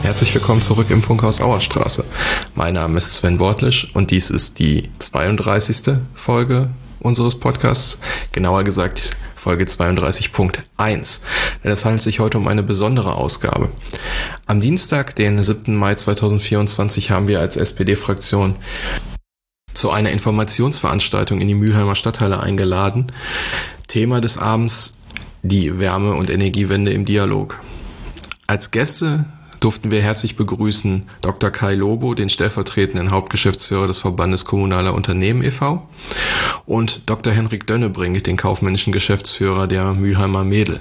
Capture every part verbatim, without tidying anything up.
Herzlich willkommen zurück im Funkhaus Auerstraße. Mein Name ist Sven Bortlisch und dies ist die zweiunddreißigste Folge unseres Podcasts, genauer gesagt Folge zweiunddreißig Punkt eins. Denn es handelt sich heute um eine besondere Ausgabe. Am Dienstag, den siebten Mai zweitausendvierundzwanzig, haben wir als S P D-Fraktion zu einer Informationsveranstaltung in die Mülheimer Stadthalle eingeladen. Thema des Abends: die Wärme- und Energiewende im Dialog. Als Gäste durften wir herzlich begrüßen Doktor Kai Lobo, den stellvertretenden Hauptgeschäftsführer des Verbandes Kommunaler Unternehmen e V, und Doktor Henrik Dönnebrink, den kaufmännischen Geschäftsführer der Mülheimer Mädel.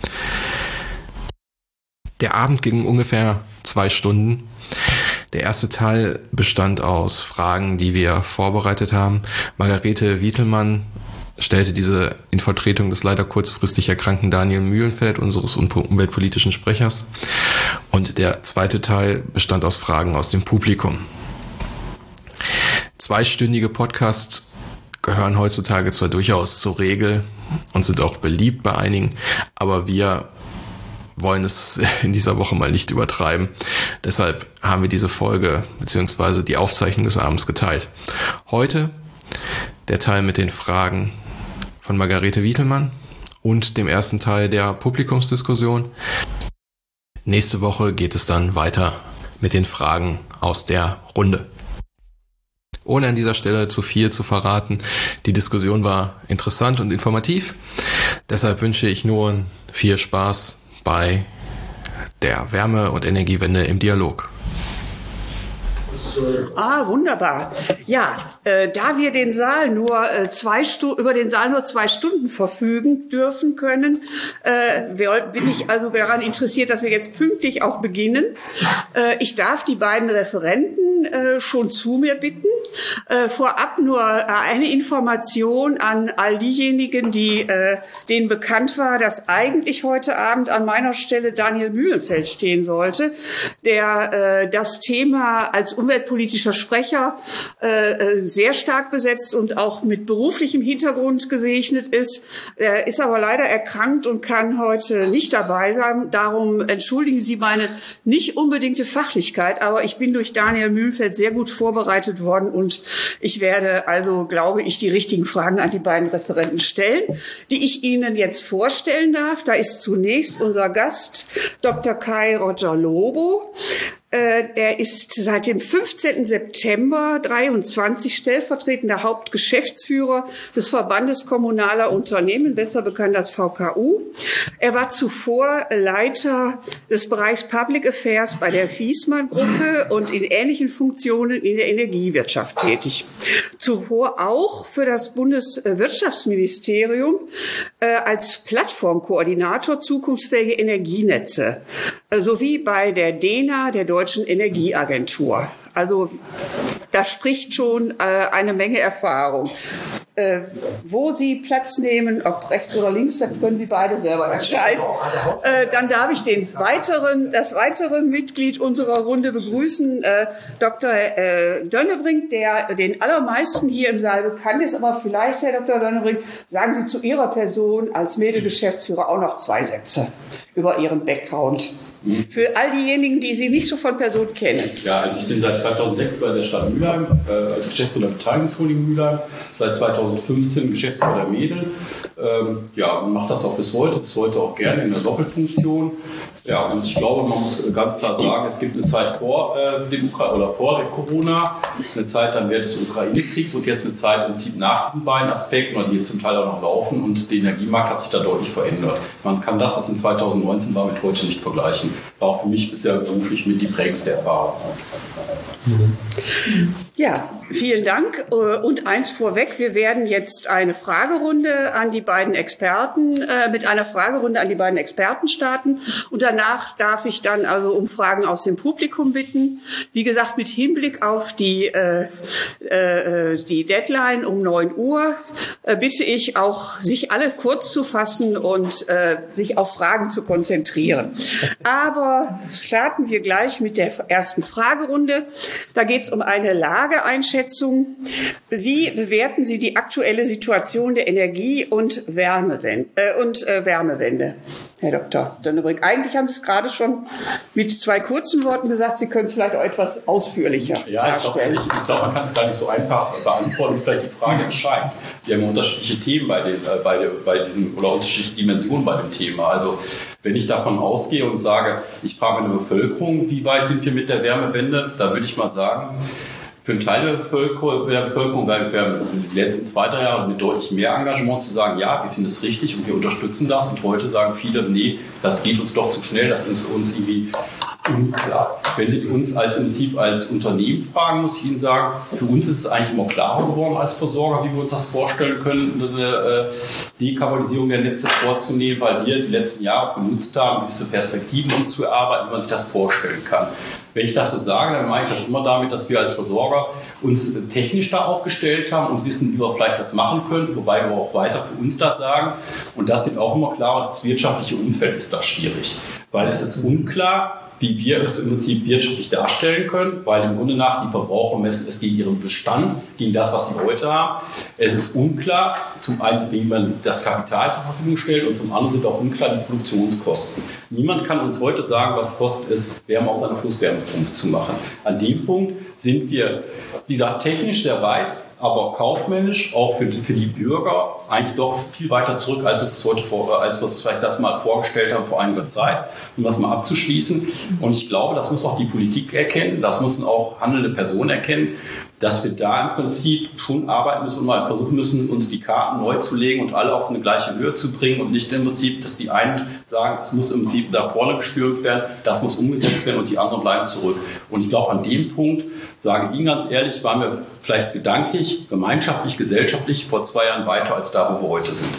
Der Abend ging ungefähr zwei Stunden. Der erste Teil bestand aus Fragen, die wir vorbereitet haben. Margarete Wietelmann stellte diese in Vertretung des leider kurzfristig erkrankten Daniel Mühlenfeld, unseres umweltpolitischen Sprechers. Und der zweite Teil bestand aus Fragen aus dem Publikum. Zweistündige Podcasts gehören heutzutage zwar durchaus zur Regel und sind auch beliebt bei einigen, aber wir wollen es in dieser Woche mal nicht übertreiben. Deshalb haben wir diese Folge bzw. die Aufzeichnung des Abends geteilt. Heute der Teil mit den Fragen von Margarete Wietelmann und dem ersten Teil der Publikumsdiskussion. Nächste Woche geht es dann weiter mit den Fragen aus der Runde. Ohne an dieser Stelle zu viel zu verraten, die Diskussion war interessant und informativ. Deshalb wünsche ich nur viel Spaß bei der Wärme- und Energiewende im Dialog. Ah, wunderbar. Ja, äh, da wir den Saal nur äh, zwei Stu- über den Saal nur zwei Stunden verfügen dürfen können, äh, wir, bin ich also daran interessiert, dass wir jetzt pünktlich auch beginnen. Äh, ich darf die beiden Referenten äh, schon zu mir bitten. Äh, vorab nur äh, eine Information an all diejenigen, die äh, denen bekannt war, dass eigentlich heute Abend an meiner Stelle Daniel Mühlenfeld stehen sollte, der äh, das Thema als umweltpolitischer Sprecher äh, sehr stark besetzt und auch mit beruflichem Hintergrund gesegnet ist. Er ist aber leider erkrankt und kann heute nicht dabei sein. Darum entschuldigen Sie meine nicht unbedingte Fachlichkeit, aber ich bin durch Daniel Mühlenfeld sehr gut vorbereitet worden und ich werde also, glaube ich, die richtigen Fragen an die beiden Referenten stellen, die ich Ihnen jetzt vorstellen darf. Da ist zunächst unser Gast Doktor Kai Roger Lobo. Er ist seit dem fünfzehnten September dreiundzwanzig stellvertretender Hauptgeschäftsführer des Verbandes Kommunaler Unternehmen, besser bekannt als V K U. Er war zuvor Leiter des Bereichs Public Affairs bei der Viessmann-Gruppe und in ähnlichen Funktionen in der Energiewirtschaft tätig. Zuvor auch für das Bundeswirtschaftsministerium äh, als Plattformkoordinator zukunftsfähige Energienetze äh, sowie bei der D E N A, der Deutschen Energieagentur. Also da spricht schon äh, eine Menge Erfahrung. Äh, wo Sie Platz nehmen, ob rechts oder links, das können Sie beide selber entscheiden. Äh, dann darf ich den weiteren, das weitere Mitglied unserer Runde begrüßen, äh, Doktor Äh, Dönnebrink, der den allermeisten hier im Saal bekannt ist. Aber vielleicht, Herr Doktor Dönnebrink, sagen Sie zu Ihrer Person als Mädel-Geschäftsführer auch noch zwei Sätze über Ihren Background. Für all diejenigen, die Sie nicht so von Person kennen. Ja, also ich bin seit zweitausendsechs bei der Stadt Mülheim äh, als Geschäftsführer der Beteiligungsholding Mülheim, seit zweitausendfünfzehn Geschäftsführer der Mädel. Ähm, ja, und mache das auch bis heute, bis heute auch gerne in der Doppelfunktion. Ja, und ich glaube, man muss ganz klar sagen, es gibt eine Zeit vor äh, dem Ukra- oder vor der Corona, eine Zeit dann während des Ukraine-Kriegs und jetzt eine Zeit im Prinzip nach diesen beiden Aspekten, die zum Teil auch noch laufen, und der Energiemarkt hat sich da deutlich verändert. Man kann das, was in zweitausendneunzehn war, mit heute nicht vergleichen. War auch für mich bisher beruflich mit die prägendste Erfahrung. Ja, vielen Dank. Und eins vorweg, wir werden jetzt eine Fragerunde an die beiden Experten, äh, mit einer Fragerunde an die beiden Experten starten. Und danach darf ich dann also um Fragen aus dem Publikum bitten. Wie gesagt, mit Hinblick auf die, äh, äh, die Deadline um neun Uhr äh, bitte ich auch, sich alle kurz zu fassen und äh, sich auf Fragen zu konzentrieren. Aber starten wir gleich mit der ersten Fragerunde. Da geht es um eine Lage Lageeinschätzung. Wie bewerten Sie die aktuelle Situation der Energie- und Wärmewende? Äh, und, äh, Wärmewende? Herr Doktor Dönnebrink, eigentlich haben Sie es gerade schon mit zwei kurzen Worten gesagt. Sie können es vielleicht auch etwas ausführlicher ja, darstellen. Ja, ich glaube, glaub, man kann es gar nicht so einfach beantworten und vielleicht die Frage entscheiden. Wir haben unterschiedliche Themen bei, den, äh, bei, der, bei diesem oder unterschiedliche Dimensionen bei dem Thema. Also wenn ich davon ausgehe und sage, ich frage eine Bevölkerung, wie weit sind wir mit der Wärmewende, da würde ich mal sagen, für einen Teil der Bevölkerung, der Bevölkerung weil wir in den letzten zwei, drei Jahren mit deutlich mehr Engagement zu sagen, ja, wir finden es richtig und wir unterstützen das. Und heute sagen viele, nee, das geht uns doch zu schnell, das ist uns irgendwie unklar. Wenn Sie uns als im Prinzip als Unternehmen fragen, muss ich Ihnen sagen, für uns ist es eigentlich immer klarer geworden als Versorger, wie wir uns das vorstellen können, eine Dekarbonisierung der Netze vorzunehmen, weil wir die letzten Jahre genutzt haben, gewisse Perspektiven uns zu erarbeiten, wie man sich das vorstellen kann. Wenn ich das so sage, dann meine ich das immer damit, dass wir als Versorger uns technisch da aufgestellt haben und wissen, wie wir vielleicht das machen können, wobei wir auch weiter für uns das sagen. Und das wird auch immer klarer, das wirtschaftliche Umfeld ist da schwierig, weil es ist unklar, wie wir es im Prinzip wirtschaftlich darstellen können, weil im Grunde nach die Verbraucher messen es gegen ihren Bestand, gegen das, was sie heute haben. Es ist unklar, zum einen, wie man das Kapital zur Verfügung stellt und zum anderen sind auch unklar die Produktionskosten. Niemand kann uns heute sagen, was es kostet, es Wärme aus einer Flusswärmepumpe zu machen. An dem Punkt sind wir, wie gesagt, technisch sehr weit, aber kaufmännisch, auch für die, für die Bürger, eigentlich doch viel weiter zurück, als wir es heute vor, als wir es vielleicht das mal vorgestellt haben vor einiger Zeit, um das mal abzuschließen. Und ich glaube, das muss auch die Politik erkennen, das müssen auch handelnde Personen erkennen, dass wir da im Prinzip schon arbeiten müssen und mal versuchen müssen, uns die Karten neu zu legen und alle auf eine gleiche Höhe zu bringen und nicht im Prinzip, dass die einen sagen, es muss im Prinzip da vorne gestürmt werden, das muss umgesetzt werden und die anderen bleiben zurück. Und ich glaube, an dem Punkt, sage ich Ihnen ganz ehrlich, waren wir vielleicht gedanklich, gemeinschaftlich, gesellschaftlich vor zwei Jahren weiter als da, wo wir heute sind.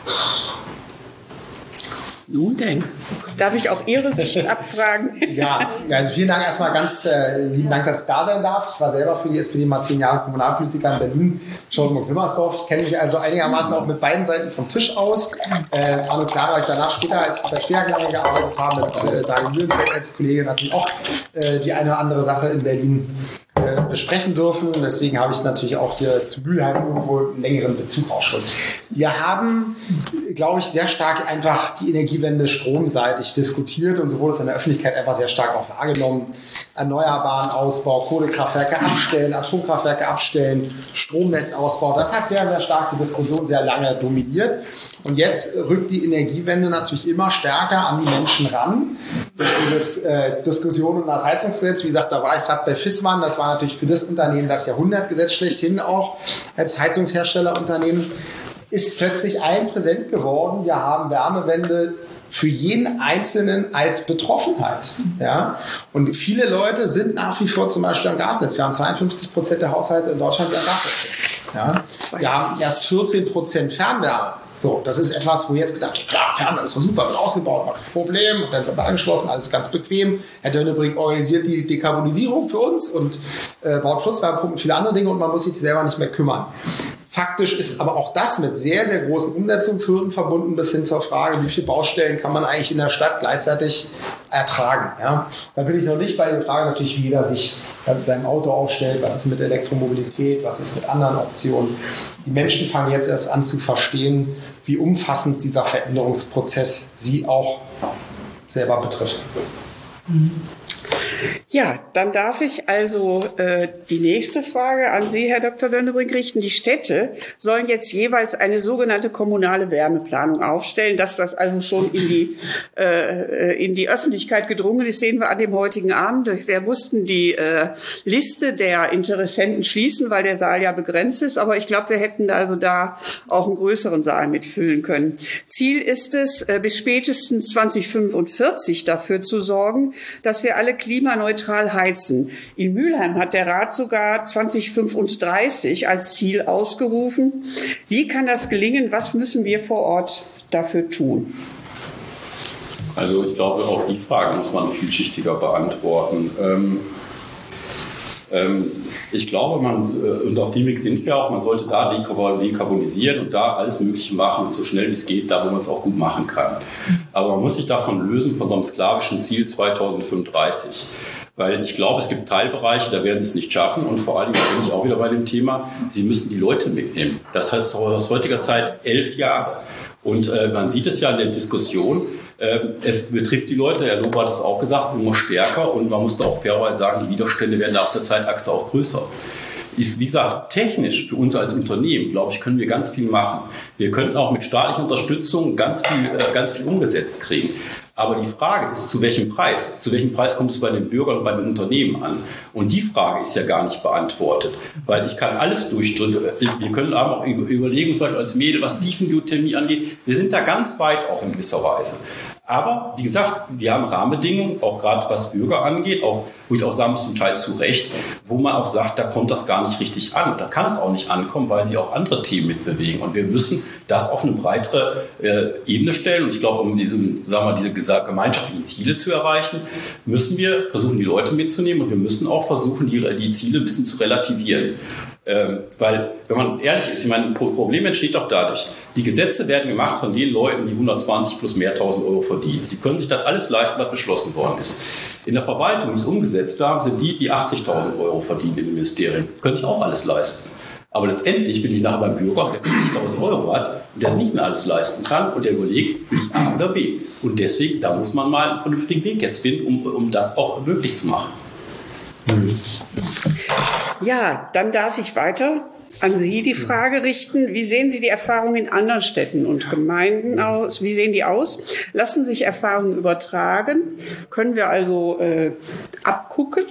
Nun denn, darf ich auch Ihre Sicht abfragen? Ja, also vielen Dank erstmal ganz äh, lieben Dank, dass ich da sein darf. Ich war selber für die S P D mal zehn Jahre Kommunalpolitiker in Berlin, Charlottenburg-Wilmersdorf. Ich kenne mich also einigermaßen auch mit beiden Seiten vom Tisch aus. Äh, Arno Klar war ich danach später, als ich bei Stärke lange gearbeitet habe, mit äh, Daniel Mühlenbeck als Kollege natürlich auch äh, die eine oder andere Sache in Berlin äh, besprechen dürfen. Deswegen habe ich natürlich auch hier zu Mülheim irgendwo einen längeren Bezug auch schon. Wir haben, glaube ich, sehr stark einfach die Energiewende stromseitig diskutiert und so wurde es in der Öffentlichkeit einfach sehr stark auch wahrgenommen. Erneuerbaren Ausbau, Kohlekraftwerke abstellen, Atomkraftwerke abstellen, Stromnetzausbau. Das hat sehr, sehr stark die Diskussion sehr lange dominiert. Und jetzt rückt die Energiewende natürlich immer stärker an die Menschen ran. Durch diese äh, Diskussion um das Heizungsgesetz, wie gesagt, da war ich gerade bei Fissmann, das war natürlich für das Unternehmen das Jahrhundertgesetz schlechthin auch als Heizungsherstellerunternehmen, ist plötzlich allen präsent geworden. Wir haben Wärmewende für jeden Einzelnen als Betroffenheit. Ja? Und viele Leute sind nach wie vor zum Beispiel am Gasnetz. Wir haben zweiundfünfzig Prozent der Haushalte in Deutschland, die am Gasnetz sind. Ja? Wir haben erst vierzehn Prozent Fernwärme. So, das ist etwas, wo jetzt gesagt wird, klar, Fernwärme ist doch super, wird ausgebaut, macht kein Problem, und dann wird man angeschlossen, alles ganz bequem. Herr Dönnebrink organisiert die Dekarbonisierung für uns und äh, baut Flusswärmepumpen und viele andere Dinge und man muss sich selber nicht mehr kümmern. Faktisch ist aber auch das mit sehr, sehr großen Umsetzungshürden verbunden, bis hin zur Frage, wie viele Baustellen kann man eigentlich in der Stadt gleichzeitig ertragen. Ja? Da bin ich noch nicht bei der Frage natürlich, wie jeder sich mit seinem Auto aufstellt, was ist mit Elektromobilität, was ist mit anderen Optionen. Die Menschen fangen jetzt erst an zu verstehen, wie umfassend dieser Veränderungsprozess sie auch selber betrifft. Ja, dann darf ich also äh, die nächste Frage an Sie, Herr Doktor Dönnebrink, richten. Die Städte sollen jetzt jeweils eine sogenannte kommunale Wärmeplanung aufstellen. Dass das also schon in die, äh, in die Öffentlichkeit gedrungen ist, sehen wir an dem heutigen Abend. Wir mussten die äh, Liste der Interessenten schließen, weil der Saal ja begrenzt ist. Aber ich glaube, wir hätten also da auch einen größeren Saal mitfüllen können. Ziel ist es, äh, bis spätestens zwanzig fünfundvierzig dafür zu sorgen, dass wir alle klimaneutral heizen. In Mülheim hat der Rat sogar zwanzig fünfunddreißig als Ziel ausgerufen. Wie kann das gelingen? Was müssen wir vor Ort dafür tun? Also ich glaube, auch die Frage muss man vielschichtiger beantworten. Ähm, ähm, ich glaube, man, äh, und auf dem Weg sind wir auch, man sollte da dekarbonisieren und da alles Mögliche machen und so schnell wie es geht, da wo man es auch gut machen kann. Aber man muss sich davon lösen, von so einem sklavischen Ziel zwanzig fünfunddreißig. Weil ich glaube, es gibt Teilbereiche, da werden sie es nicht schaffen. Und vor allem, da bin ich auch wieder bei dem Thema, sie müssen die Leute mitnehmen. Das heißt aus heutiger Zeit elf Jahre. Und äh, man sieht es ja in der Diskussion, äh, es betrifft die Leute, Herr Lober hat es auch gesagt, immer stärker. Und man muss da auch fairerweise sagen, die Widerstände werden auf der Zeitachse auch größer. Ist, wie gesagt, technisch für uns als Unternehmen, glaube ich, können wir ganz viel machen. Wir könnten auch mit staatlicher Unterstützung ganz viel, äh, ganz viel umgesetzt kriegen. Aber die Frage ist, zu welchem Preis? Zu welchem Preis kommt es bei den Bürgern und bei den Unternehmen an? Und die Frage ist ja gar nicht beantwortet. Weil ich kann alles durchdrücken. Wir können aber auch überlegen, zum Beispiel als Mädel, was Tiefengeothermie angeht. Wir sind da ganz weit auch in gewisser Weise. Aber wie gesagt, wir haben Rahmenbedingungen, auch gerade was Bürger angeht, auch, wo ich auch sagen muss, zum Teil zu Recht, wo man auch sagt, da kommt das gar nicht richtig an. Und da kann es auch nicht ankommen, weil sie auch andere Themen mitbewegen. Und wir müssen das auf eine breitere äh, Ebene stellen. Und ich glaube, um diesen, sagen wir, diese gemeinschaftlichen Ziele zu erreichen, müssen wir versuchen, die Leute mitzunehmen. Und wir müssen auch versuchen, die, die Ziele ein bisschen zu relativieren. Ähm, weil, wenn man ehrlich ist, ich meine, ein Problem entsteht doch dadurch. Die Gesetze werden gemacht von den Leuten, die hundertzwanzig plus mehr tausend Euro verdienen. Die können sich das alles leisten, was beschlossen worden ist. In der Verwaltung, die es umgesetzt haben, sind die, die achtzigtausend Euro verdienen in den Ministerien. Die können sich auch alles leisten. Aber letztendlich bin ich nachher beim Bürger, der fünfzigtausend Euro hat und der sich nicht mehr alles leisten kann und der überlegt, will ich A oder B. Und deswegen, da muss man mal einen vernünftigen Weg jetzt finden, um, um das auch möglich zu machen. Ja, dann darf ich weiter an Sie die Frage richten. Wie sehen Sie die Erfahrungen in anderen Städten und Gemeinden aus? Wie sehen die aus? Lassen sich Erfahrungen übertragen? Können wir also äh, abgucken?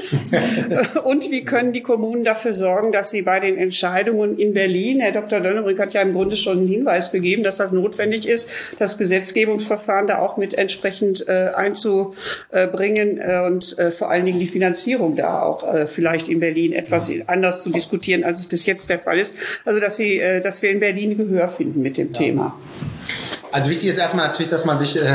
Und wie können die Kommunen dafür sorgen, dass sie bei den Entscheidungen in Berlin, Herr Doktor Dönnebrink hat ja im Grunde schon einen Hinweis gegeben, dass das notwendig ist, das Gesetzgebungsverfahren da auch mit entsprechend äh, einzubringen äh, und äh, vor allen Dingen die Finanzierung da auch äh, vielleicht in Berlin etwas anders zu diskutieren, als es bis jetzt der Fall ist. Also, dass sie, dass wir in Berlin Gehör finden mit dem ja. Thema. Also wichtig ist erstmal natürlich, dass man sich äh,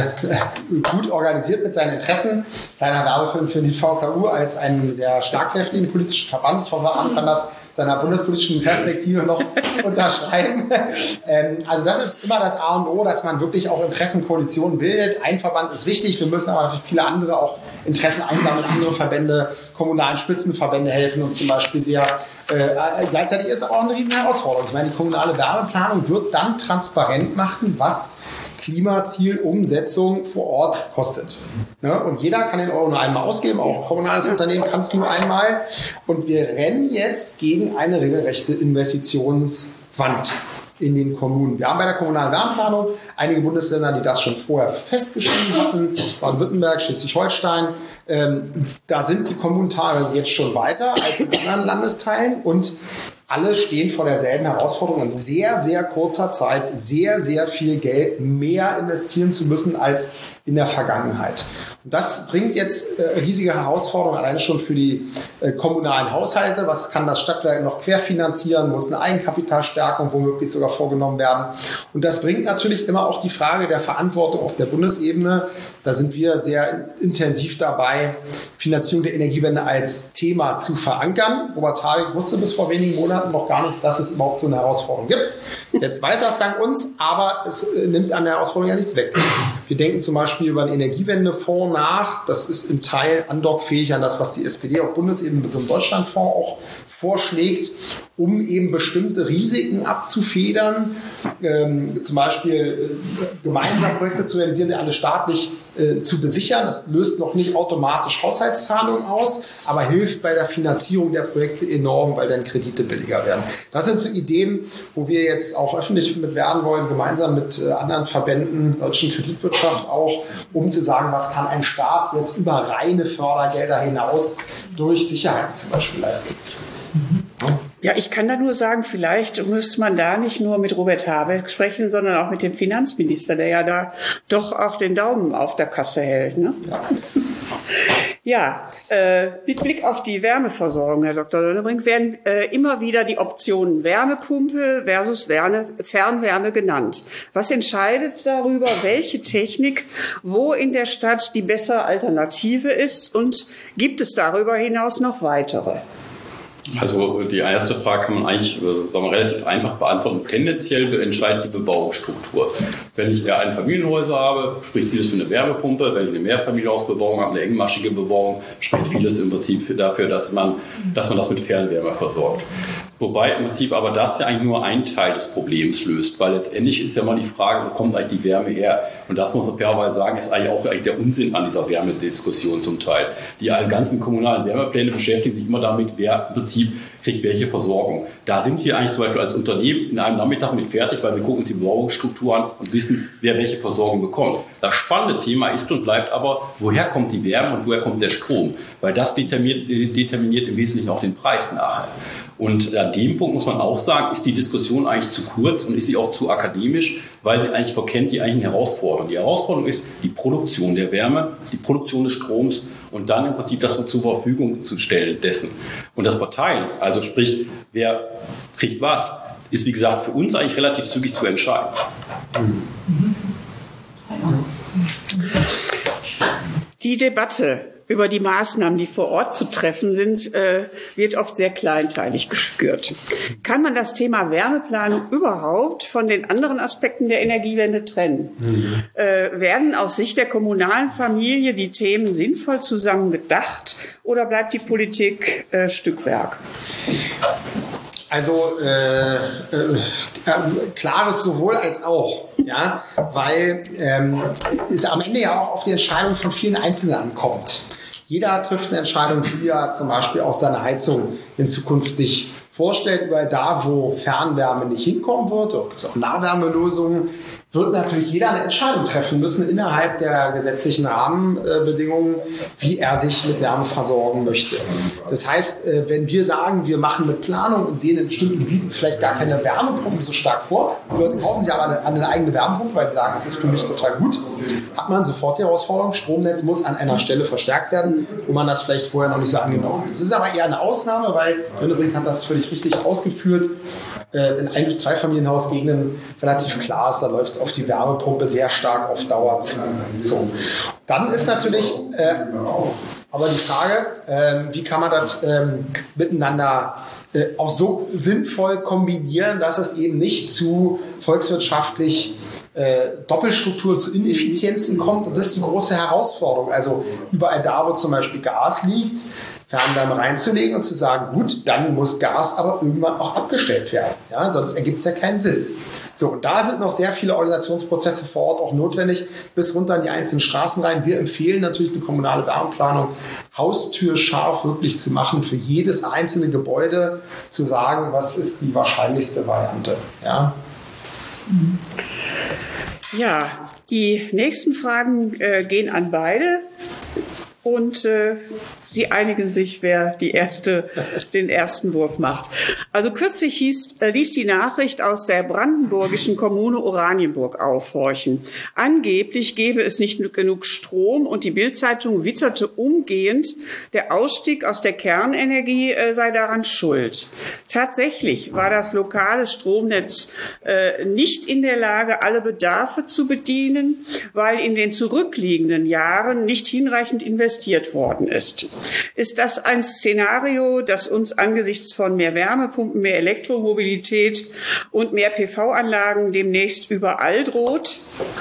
gut organisiert mit seinen Interessen. Kleiner Werbefilm für die V K U als einen sehr schlagkräftigen politischen Verband. Ich hoffe, Arndt kann das seiner bundespolitischen Perspektive noch unterschreiben. Ähm, also das ist immer das A und O, dass man wirklich auch Interessenkoalitionen bildet. Ein Verband ist wichtig, wir müssen aber natürlich viele andere auch Interessen einsammeln, andere Verbände, kommunalen Spitzenverbände helfen uns zum Beispiel sehr. Äh, gleichzeitig ist aber auch eine riesen Herausforderung. Ich meine, die kommunale Wärmeplanung wird dann transparent machen, was Klimazielumsetzung vor Ort kostet. Ja, und jeder kann den Euro nur einmal ausgeben, auch ein kommunales Unternehmen kann es nur einmal. Und wir rennen jetzt gegen eine regelrechte Investitionswand in den Kommunen. Wir haben bei der kommunalen Wärmeplanung einige Bundesländer, die das schon vorher festgeschrieben hatten, Baden-Württemberg, Schleswig-Holstein. Ähm, da sind die Kommunen teilweise jetzt schon weiter als in anderen Landesteilen und alle stehen vor derselben Herausforderung, in sehr, sehr kurzer Zeit sehr, sehr viel Geld mehr investieren zu müssen als in der Vergangenheit. Und das bringt jetzt äh, riesige Herausforderungen, alleine schon für die äh, kommunalen Haushalte. Was kann das Stadtwerk noch querfinanzieren? Muss eine Eigenkapitalstärkung womöglich sogar vorgenommen werden? Und das bringt natürlich immer auch die Frage der Verantwortung auf der Bundesebene. Da sind wir sehr intensiv dabei, Finanzierung der Energiewende als Thema zu verankern. Robert Habeck wusste bis vor wenigen Monaten noch gar nicht, dass es überhaupt so eine Herausforderung gibt. Jetzt weiß er es dank uns, aber es nimmt an der Herausforderung ja nichts weg. Wir denken zum Beispiel über einen Energiewendefonds nach. Das ist im Teil andockfähig an das, was die S P D auf Bundesebene mit so einem Deutschlandfonds auch vorschlägt, um eben bestimmte Risiken abzufedern, ähm, zum Beispiel äh, gemeinsam Projekte zu realisieren, die alle staatlich äh, zu besichern. Das löst noch nicht automatisch Haushaltszahlungen aus, aber hilft bei der Finanzierung der Projekte enorm, weil dann Kredite billiger werden. Das sind so Ideen, wo wir jetzt auch öffentlich mit werden wollen, gemeinsam mit äh, anderen Verbänden, deutschen Kreditwirtschaft auch, um zu sagen, was kann ein Staat jetzt über reine Fördergelder hinaus durch Sicherheiten zum Beispiel leisten. Ja, ich kann da nur sagen, vielleicht muss man da nicht nur mit Robert Habeck sprechen, sondern auch mit dem Finanzminister, der ja da doch auch den Daumen auf der Kasse hält. Ne? Ja, äh, mit Blick auf die Wärmeversorgung, Herr Doktor Dönnebrink, werden äh, immer wieder die Optionen Wärmepumpe versus Wärme, Fernwärme genannt. Was entscheidet darüber, welche Technik wo in der Stadt die bessere Alternative ist, und gibt es darüber hinaus noch weitere? Also die erste Frage kann man eigentlich sagen wir, relativ einfach beantworten. Tendenziell entscheidet die Bebauungsstruktur. Wenn ich eher Einfamilienhäuser habe, spricht vieles für eine Wärmepumpe. Wenn ich eine Mehrfamilienhausbebauung habe, eine engmaschige Bebauung, spricht vieles im Prinzip für, dafür, dass man, dass man das mit Fernwärme versorgt. Wobei im Prinzip aber das ja eigentlich nur einen Teil des Problems löst, weil letztendlich ist ja mal die Frage, wo kommt eigentlich die Wärme her? Und das muss man fairerweise sagen, ist eigentlich auch eigentlich der Unsinn an dieser Wärmediskussion zum Teil. Die ganzen kommunalen Wärmepläne beschäftigen sich immer damit, wer im Prinzip kriegt welche Versorgung. Da sind wir eigentlich zum Beispiel als Unternehmen in einem Nachmittag mit fertig, weil wir gucken uns die Bebauungsstruktur an und wissen, wer welche Versorgung bekommt. Das spannende Thema ist und bleibt aber, woher kommt die Wärme und woher kommt der Strom? Weil das determiniert, determiniert im Wesentlichen auch den Preis nachher. Und an dem Punkt muss man auch sagen, ist die Diskussion eigentlich zu kurz und ist sie auch zu akademisch, weil sie eigentlich verkennt die eigentlichen Herausforderungen. Die Herausforderung ist die Produktion der Wärme, die Produktion des Stroms und dann im Prinzip das zur Verfügung zu stellen dessen. Und das Verteilen, also sprich, wer kriegt was, ist wie gesagt für uns eigentlich relativ zügig zu entscheiden. Die Debatte über die Maßnahmen, die vor Ort zu treffen sind, äh, wird oft sehr kleinteilig geführt. Kann man das Thema Wärmeplanung überhaupt von den anderen Aspekten der Energiewende trennen? Mhm. Äh, werden aus Sicht der kommunalen Familie die Themen sinnvoll zusammen gedacht oder bleibt die Politik äh, Stückwerk? Also äh, äh, äh, klares sowohl als auch, ja, weil ähm, es am Ende ja auch auf die Entscheidung von vielen Einzelnen ankommt. Jeder trifft eine Entscheidung, wie er zum Beispiel auch seine Heizung in Zukunft sich vorstellt, weil da, wo Fernwärme nicht hinkommen wird, oder gibt es auch Nahwärmelösungen, wird natürlich jeder eine Entscheidung treffen müssen innerhalb der gesetzlichen Rahmenbedingungen, wie er sich mit Wärme versorgen möchte. Das heißt, wenn wir sagen, wir machen mit Planung und sehen in bestimmten Gebieten vielleicht gar keine Wärmepumpen so stark vor, die Leute kaufen sich aber eine, eine eigene Wärmepumpe, weil sie sagen, es ist für mich total gut, hat man sofort die Herausforderung, Stromnetz muss an einer Stelle verstärkt werden, wo man das vielleicht vorher noch nicht so angenommen hat. Das ist aber eher eine Ausnahme, weil Dönnebrink hat das völlig richtig ausgeführt. In Ein- bis Zweifamilienhausgegenden relativ klar ist, da läuft es auf die Wärmepumpe sehr stark auf Dauer zu. So. Dann ist natürlich äh, aber die Frage, äh, wie kann man das äh, miteinander äh, auch so sinnvoll kombinieren, dass es eben nicht zu volkswirtschaftlich äh, Doppelstruktur, zu Ineffizienzen kommt. Und das ist die große Herausforderung. Also überall da, wo zum Beispiel Gas liegt, Fernwärme reinzulegen und zu sagen, gut, dann muss Gas aber irgendwann auch abgestellt werden. Ja, sonst ergibt es ja keinen Sinn. So, und da sind noch sehr viele Organisationsprozesse vor Ort auch notwendig, bis runter in die einzelnen Straßen rein. Wir empfehlen natürlich eine kommunale Wärmeplanung haustürscharf wirklich zu machen, für jedes einzelne Gebäude zu sagen, was ist die wahrscheinlichste Variante. Ja, ja, die nächsten Fragen äh, gehen an beide. Und äh, sie einigen sich, wer die erste, den ersten Wurf macht. Also kürzlich hieß, äh, ließ die Nachricht aus der brandenburgischen Kommune Oranienburg aufhorchen. Angeblich gäbe es nicht genug Strom und die Bild-Zeitung witterte umgehend, der Ausstieg aus der Kernenergie äh, sei daran schuld. Tatsächlich war das lokale Stromnetz äh, nicht in der Lage, alle Bedarfe zu bedienen, weil in den zurückliegenden Jahren nicht hinreichend investiert worden ist. Ist das ein Szenario, das uns angesichts von mehr Wärmepumpen, mehr Elektromobilität und mehr P V-Anlagen demnächst überall droht?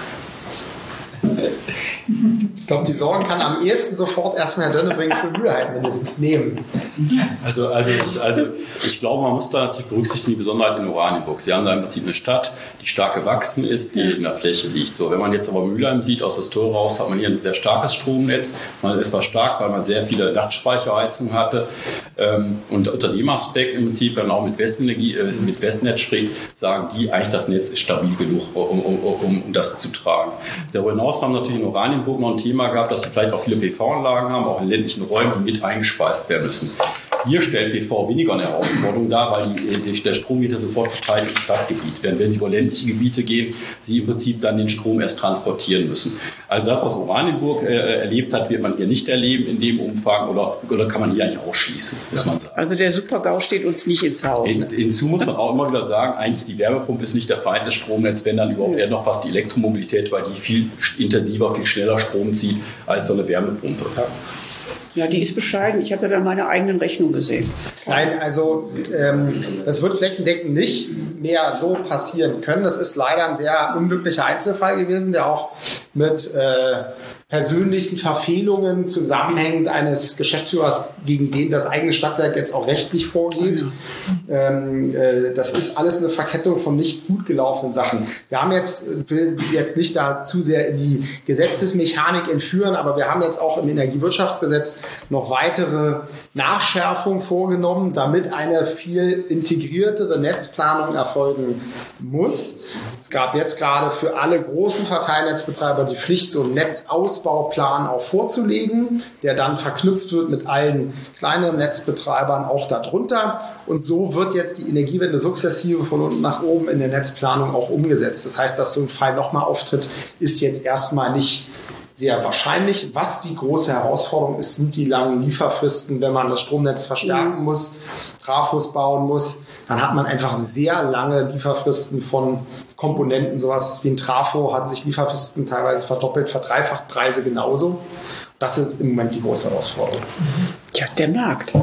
Ich glaube, die Sorgen kann am ehesten sofort erstmal Herr Dönnebrink für Mühlheim mindestens nehmen. Also, also, ich, also ich glaube, man muss da natürlich berücksichtigen die Besonderheit in Oranienburg. Sie haben da im Prinzip eine Stadt, die stark gewachsen ist, die in der Fläche liegt. So, wenn man jetzt aber Mülheim sieht, aus das Tor raus, hat man hier ein sehr starkes Stromnetz. Man ist zwar stark, weil man sehr viele Dachspeicherheizungen hatte. Und unter dem Aspekt im Prinzip, wenn man auch mit Westenergie, äh, mit Westnetz spricht, sagen die eigentlich, das Netz ist stabil genug, um, um, um, um das zu tragen. Darüber hinaus haben natürlich in Oranienburg noch ein Thema gehabt, dass sie vielleicht auch viele P V-Anlagen haben, auch in ländlichen Räumen, die mit eingespeist werden müssen. Hier stellt P V weniger eine Herausforderung dar, weil die, der Strom wird ja sofort verteilt im Stadtgebiet. Während wenn Sie über ländliche Gebiete gehen, Sie im Prinzip dann den Strom erst transportieren müssen. Also das, was Oranienburg äh, erlebt hat, wird man hier nicht erleben in dem Umfang oder, oder kann man hier eigentlich ausschließen, muss man sagen. Also der Super-GAU steht uns nicht ins Haus. In, hinzu muss man auch immer wieder sagen, eigentlich die Wärmepumpe ist nicht der Feind des Stromnetzes, wenn dann überhaupt eher noch fast die Elektromobilität, weil die viel intensiver, viel schneller Strom zieht als so eine Wärmepumpe. Ja. Ja, die ist bescheiden. Ich habe ja dann meine eigenen Rechnungen gesehen. Nein, also ähm, das wird flächendeckend nicht mehr so passieren können. Das ist leider ein sehr unglücklicher Einzelfall gewesen, der auch mit äh, persönlichen Verfehlungen zusammenhängt eines Geschäftsführers, gegen den das eigene Stadtwerk jetzt auch rechtlich vorgeht. Ähm, äh, das ist alles eine Verkettung von nicht gut gelaufenen Sachen. Wir haben jetzt, ich will Sie jetzt nicht da zu sehr in die Gesetzesmechanik entführen, aber wir haben jetzt auch im Energiewirtschaftsgesetz noch weitere Nachschärfungen vorgenommen, damit eine viel integriertere Netzplanung erfolgen muss. Es gab jetzt gerade für alle großen Verteilnetzbetreiber die Pflicht, so einen Netzausbauplan auch vorzulegen, der dann verknüpft wird mit allen kleinen Netzbetreibern auch darunter. Und so wird jetzt die Energiewende sukzessive von unten nach oben in der Netzplanung auch umgesetzt. Das heißt, dass so ein Fall nochmal auftritt, ist jetzt erstmal nicht sehr wahrscheinlich. Was die große Herausforderung ist, sind die langen Lieferfristen, wenn man das Stromnetz verstärken muss, Trafos bauen muss. Dann hat man einfach sehr lange Lieferfristen von Komponenten. Sowas wie ein Trafo hat sich Lieferfristen teilweise verdoppelt, verdreifacht, Preise genauso. Das ist im Moment die große Herausforderung. Tja, der Markt.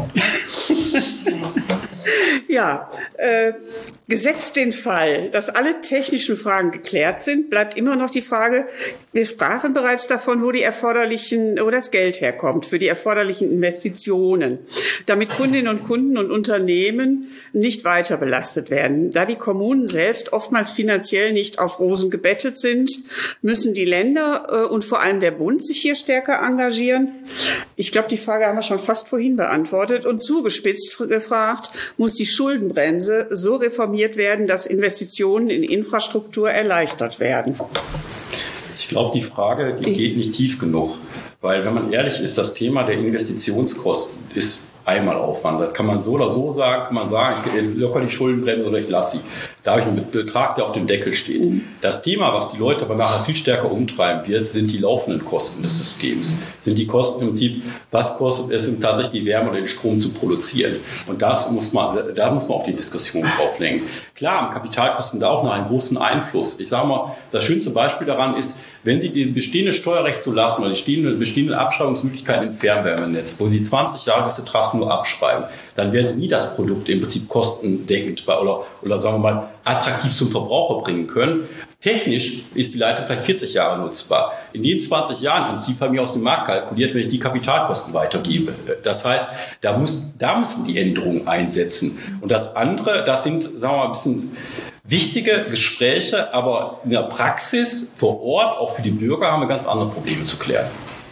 Ja, äh, gesetzt den Fall, dass alle technischen Fragen geklärt sind, bleibt immer noch die Frage, wir sprachen bereits davon, wo die erforderlichen, wo das Geld herkommt für die erforderlichen Investitionen, damit Kundinnen und Kunden und Unternehmen nicht weiter belastet werden. Da die Kommunen selbst oftmals finanziell nicht auf Rosen gebettet sind, müssen die Länder äh, und vor allem der Bund sich hier stärker engagieren. Ich glaube, die Frage haben wir schon fast vorhin beantwortet und zugespitzt gefragt, muss die Schuldenbremse so reformiert werden, dass Investitionen in Infrastruktur erleichtert werden? Ich glaube, die Frage, die geht nicht tief genug. Weil, wenn man ehrlich ist, das Thema der Investitionskosten ist Einmalaufwand. Das kann man so oder so sagen, kann man sagen, ich locker die Schuldenbremse oder ich lasse sie. Da habe ich einen Betrag, der auf dem Deckel steht. Das Thema, was die Leute aber nachher viel stärker umtreiben wird, sind die laufenden Kosten des Systems. Sind die Kosten im Prinzip, was kostet es, um tatsächlich die Wärme oder den Strom zu produzieren? Und dazu muss man, da muss man auch die Diskussion drauf lenken. Klar, haben Kapitalkosten da auch noch einen großen Einfluss. Ich sage mal, das schönste Beispiel daran ist, wenn Sie die bestehende Steuerrecht so lassen oder die bestehenden, bestehenden Abschreibungsmöglichkeiten im Fernwärmenetz, wo Sie zwanzig Jahre diese Trassen nur abschreiben, dann werden Sie nie das Produkt im Prinzip kostendeckend oder, oder sagen wir mal attraktiv zum Verbraucher bringen können. Technisch ist die Leitung vielleicht vierzig Jahre nutzbar. In den zwanzig Jahren im Prinzip haben wir aus dem Markt kalkuliert, wenn ich die Kapitalkosten weitergebe. Das heißt, da muss, da müssen die Änderungen einsetzen. Und das andere, das sind, sagen wir mal, ein bisschen wichtige Gespräche, aber in der Praxis vor Ort, auch für die Bürger, haben wir ganz andere Probleme zu klären.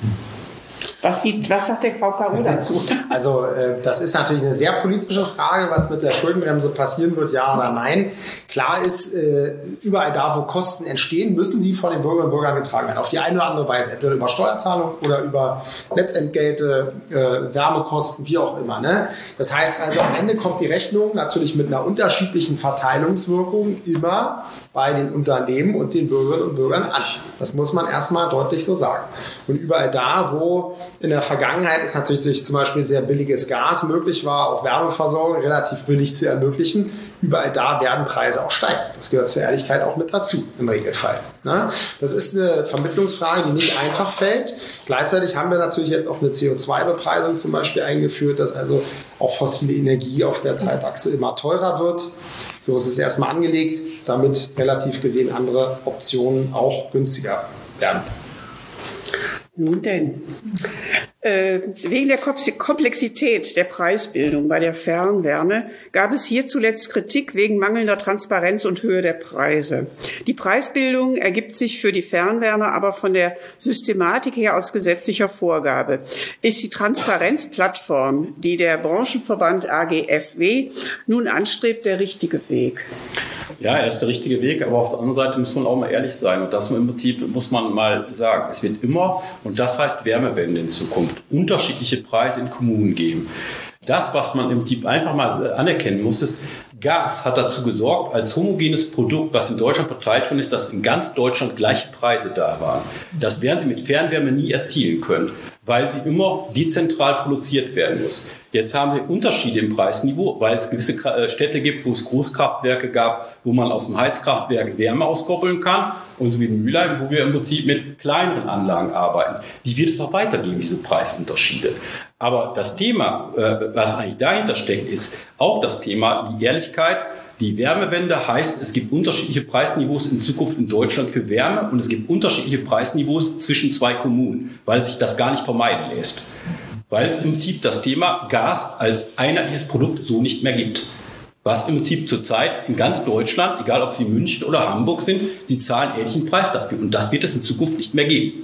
Was, sieht, was sagt der V K U dazu? Also äh, das ist natürlich eine sehr politische Frage, was mit der Schuldenbremse passieren wird, ja oder nein. Klar ist, äh, überall da, wo Kosten entstehen, müssen sie von den Bürgerinnen und Bürgern getragen werden. Auf die eine oder andere Weise, entweder über Steuerzahlung oder über Netzentgelte, äh, Wärmekosten, wie auch immer. Ne? Das heißt also, am Ende kommt die Rechnung natürlich mit einer unterschiedlichen Verteilungswirkung immer bei den Unternehmen und den Bürgerinnen und Bürgern an. Das muss man erstmal deutlich so sagen. Und überall da, wo in der Vergangenheit es natürlich durch zum Beispiel sehr billiges Gas möglich war, auch Wärmeversorgung relativ billig zu ermöglichen, überall da werden Preise auch steigen. Das gehört zur Ehrlichkeit auch mit dazu im Regelfall. Das ist eine Vermittlungsfrage, die nicht einfach fällt. Gleichzeitig haben wir natürlich jetzt auch eine C O zwei Bepreisung zum Beispiel eingeführt, dass also auch fossile Energie auf der Zeitachse immer teurer wird. So ist es erstmal angelegt, damit relativ gesehen andere Optionen auch günstiger werden. Nun denn, äh, wegen der Komplexität der Preisbildung bei der Fernwärme gab es hier zuletzt Kritik wegen mangelnder Transparenz und Höhe der Preise. Die Preisbildung ergibt sich für die Fernwärme aber von der Systematik her aus gesetzlicher Vorgabe. Ist die Transparenzplattform, die der Branchenverband A G F W nun anstrebt, der richtige Weg? Ja, er ist der richtige Weg, aber auf der anderen Seite muss man auch mal ehrlich sein. Und das im Prinzip muss man mal sagen. Es wird immer, und das heißt Wärmewende in Zukunft, unterschiedliche Preise in Kommunen geben. Das, was man im Prinzip einfach mal anerkennen muss, ist, Gas hat dazu gesorgt, als homogenes Produkt, was in Deutschland verteilt worden ist, dass in ganz Deutschland gleiche Preise da waren. Das werden Sie mit Fernwärme nie erzielen können, weil sie immer dezentral produziert werden muss. Jetzt haben wir Unterschiede im Preisniveau, weil es gewisse Städte gibt, wo es Großkraftwerke gab, wo man aus dem Heizkraftwerk Wärme auskoppeln kann, und so wie in Mülheim, wo wir im Prinzip mit kleineren Anlagen arbeiten. Die wird es auch weitergeben, diese Preisunterschiede. Aber das Thema, was eigentlich dahinter steckt, ist auch das Thema, die Ehrlichkeit, Die Wärmewende heißt, es gibt unterschiedliche Preisniveaus in Zukunft in Deutschland für Wärme und es gibt unterschiedliche Preisniveaus zwischen zwei Kommunen, weil sich das gar nicht vermeiden lässt. Weil es im Prinzip das Thema Gas als einheitliches Produkt so nicht mehr gibt. Was im Prinzip zurzeit in ganz Deutschland, egal ob Sie in München oder Hamburg sind, Sie zahlen ähnlichen Preis dafür. Und das wird es in Zukunft nicht mehr geben.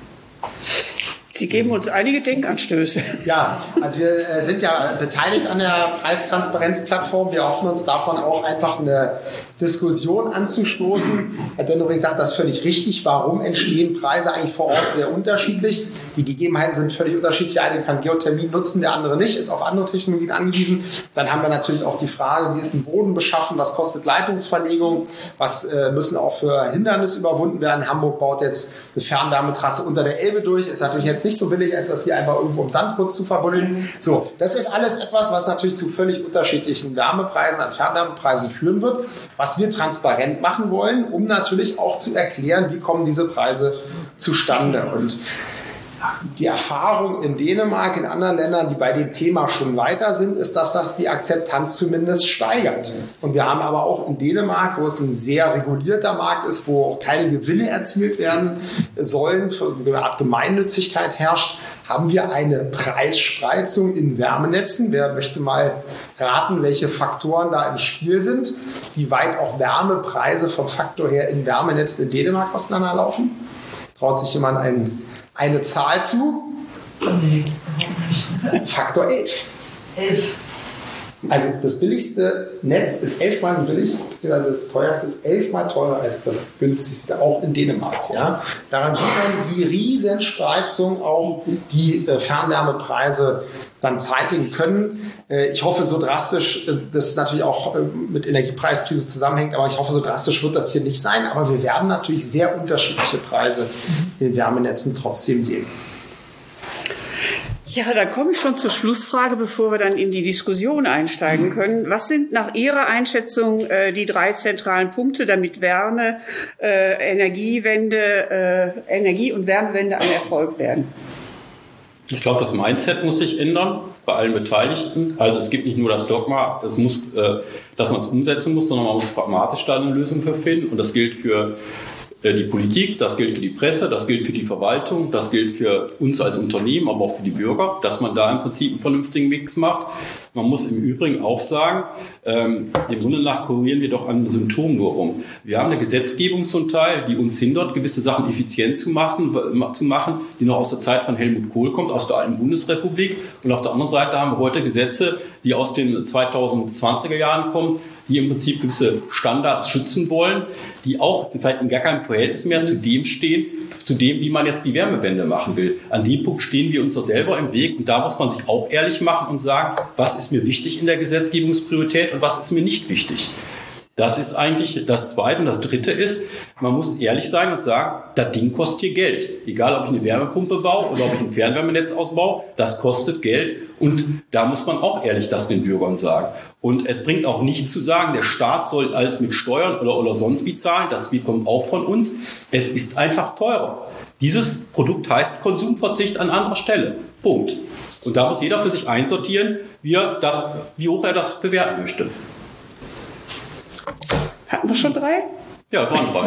Sie geben uns einige Denkanstöße. Ja, also wir äh, sind ja beteiligt an der Preistransparenzplattform. Wir hoffen uns davon auch einfach eine Diskussion anzustoßen. Herr Dönnebrink sagt das völlig richtig. Warum entstehen Preise eigentlich vor Ort sehr unterschiedlich? Die Gegebenheiten sind völlig unterschiedlich. Der eine kann Geothermie nutzen, der andere nicht, ist auf andere Technologien angewiesen. Dann haben wir natürlich auch die Frage, wie ist ein Boden beschaffen, was kostet Leitungsverlegung, was äh, müssen auch für Hindernisse überwunden werden. Hamburg baut jetzt eine Fernwärmetrasse unter der Elbe durch. Ist natürlich jetzt nicht so billig, als das hier einfach irgendwo im Sand kurz zu verbuddeln. So, das ist alles etwas, was natürlich zu völlig unterschiedlichen Wärmepreisen, an Fernwärmepreisen führen wird, was wir transparent machen wollen, um natürlich auch zu erklären, wie kommen diese Preise zustande. Und die Erfahrung in Dänemark, in anderen Ländern, die bei dem Thema schon weiter sind, ist, dass das die Akzeptanz zumindest steigert. Und wir haben aber auch in Dänemark, wo es ein sehr regulierter Markt ist, wo auch keine Gewinne erzielt werden sollen, eine Art Gemeinnützigkeit herrscht, haben wir eine Preisspreizung in Wärmenetzen. Wer möchte mal raten, welche Faktoren da im Spiel sind, wie weit auch Wärmepreise vom Faktor her in Wärmenetzen in Dänemark auseinanderlaufen? Traut sich jemand einen eine Zahl zu? Nee. Faktor elf. elf. Also das billigste Netz ist elfmal so billig, beziehungsweise das teuerste ist elfmal teurer als das günstigste, auch in Dänemark. Ja? Daran sieht man die Riesenspreizung, auch die äh, Fernwärmepreise dann zeitigen können. Äh, ich hoffe, so drastisch, äh, das ist natürlich auch äh, mit Energiepreiskrise zusammenhängt, aber ich hoffe, so drastisch wird das hier nicht sein. Aber wir werden natürlich sehr unterschiedliche Preise in den Wärmenetzen trotzdem sehen. Ja, da komme ich schon zur Schlussfrage, bevor wir dann in die Diskussion einsteigen können. Was sind nach Ihrer Einschätzung äh, die drei zentralen Punkte, damit Wärme, äh, Energiewende, äh, Energie- und Wärmewende ein Erfolg werden? Ich glaube, das Mindset muss sich ändern bei allen Beteiligten. Also es gibt nicht nur das Dogma, es muss, äh, dass man es umsetzen muss, sondern man muss pragmatisch da eine Lösung für finden. Und das gilt für die Politik, das gilt für die Presse, das gilt für die Verwaltung, das gilt für uns als Unternehmen, aber auch für die Bürger, dass man da im Prinzip einen vernünftigen Mix macht. Man muss im Übrigen auch sagen, ähm, dem Grunde nach kurieren wir doch an Symptomen nur rum. Wir haben eine Gesetzgebung zum Teil, die uns hindert, gewisse Sachen effizient zu machen, zu machen, die noch aus der Zeit von Helmut Kohl kommt, aus der alten Bundesrepublik. Und auf der anderen Seite haben wir heute Gesetze, die aus den zweitausendzwanziger Jahren kommen, die im Prinzip gewisse Standards schützen wollen, die auch vielleicht in gar keinem Verhältnis mehr zu dem stehen, zu dem, wie man jetzt die Wärmewende machen will. An dem Punkt stehen wir uns doch selber im Weg und da muss man sich auch ehrlich machen und sagen, was ist mir wichtig in der Gesetzgebungspriorität und was ist mir nicht wichtig. Das ist eigentlich das Zweite. Und das Dritte ist, man muss ehrlich sein und sagen, das Ding kostet hier Geld. Egal, ob ich eine Wärmepumpe baue oder ob ich ein Fernwärmenetz ausbaue, das kostet Geld. Und da muss man auch ehrlich das den Bürgern sagen. Und es bringt auch nichts zu sagen, der Staat soll alles mit Steuern oder, oder sonst wie zahlen. Das kommt auch von uns. Es ist einfach teurer. Dieses Produkt heißt Konsumverzicht an anderer Stelle. Punkt. Und da muss jeder für sich einsortieren, wie, er das, wie hoch er das bewerten möchte. Hatten wir schon drei? Ja, waren drei.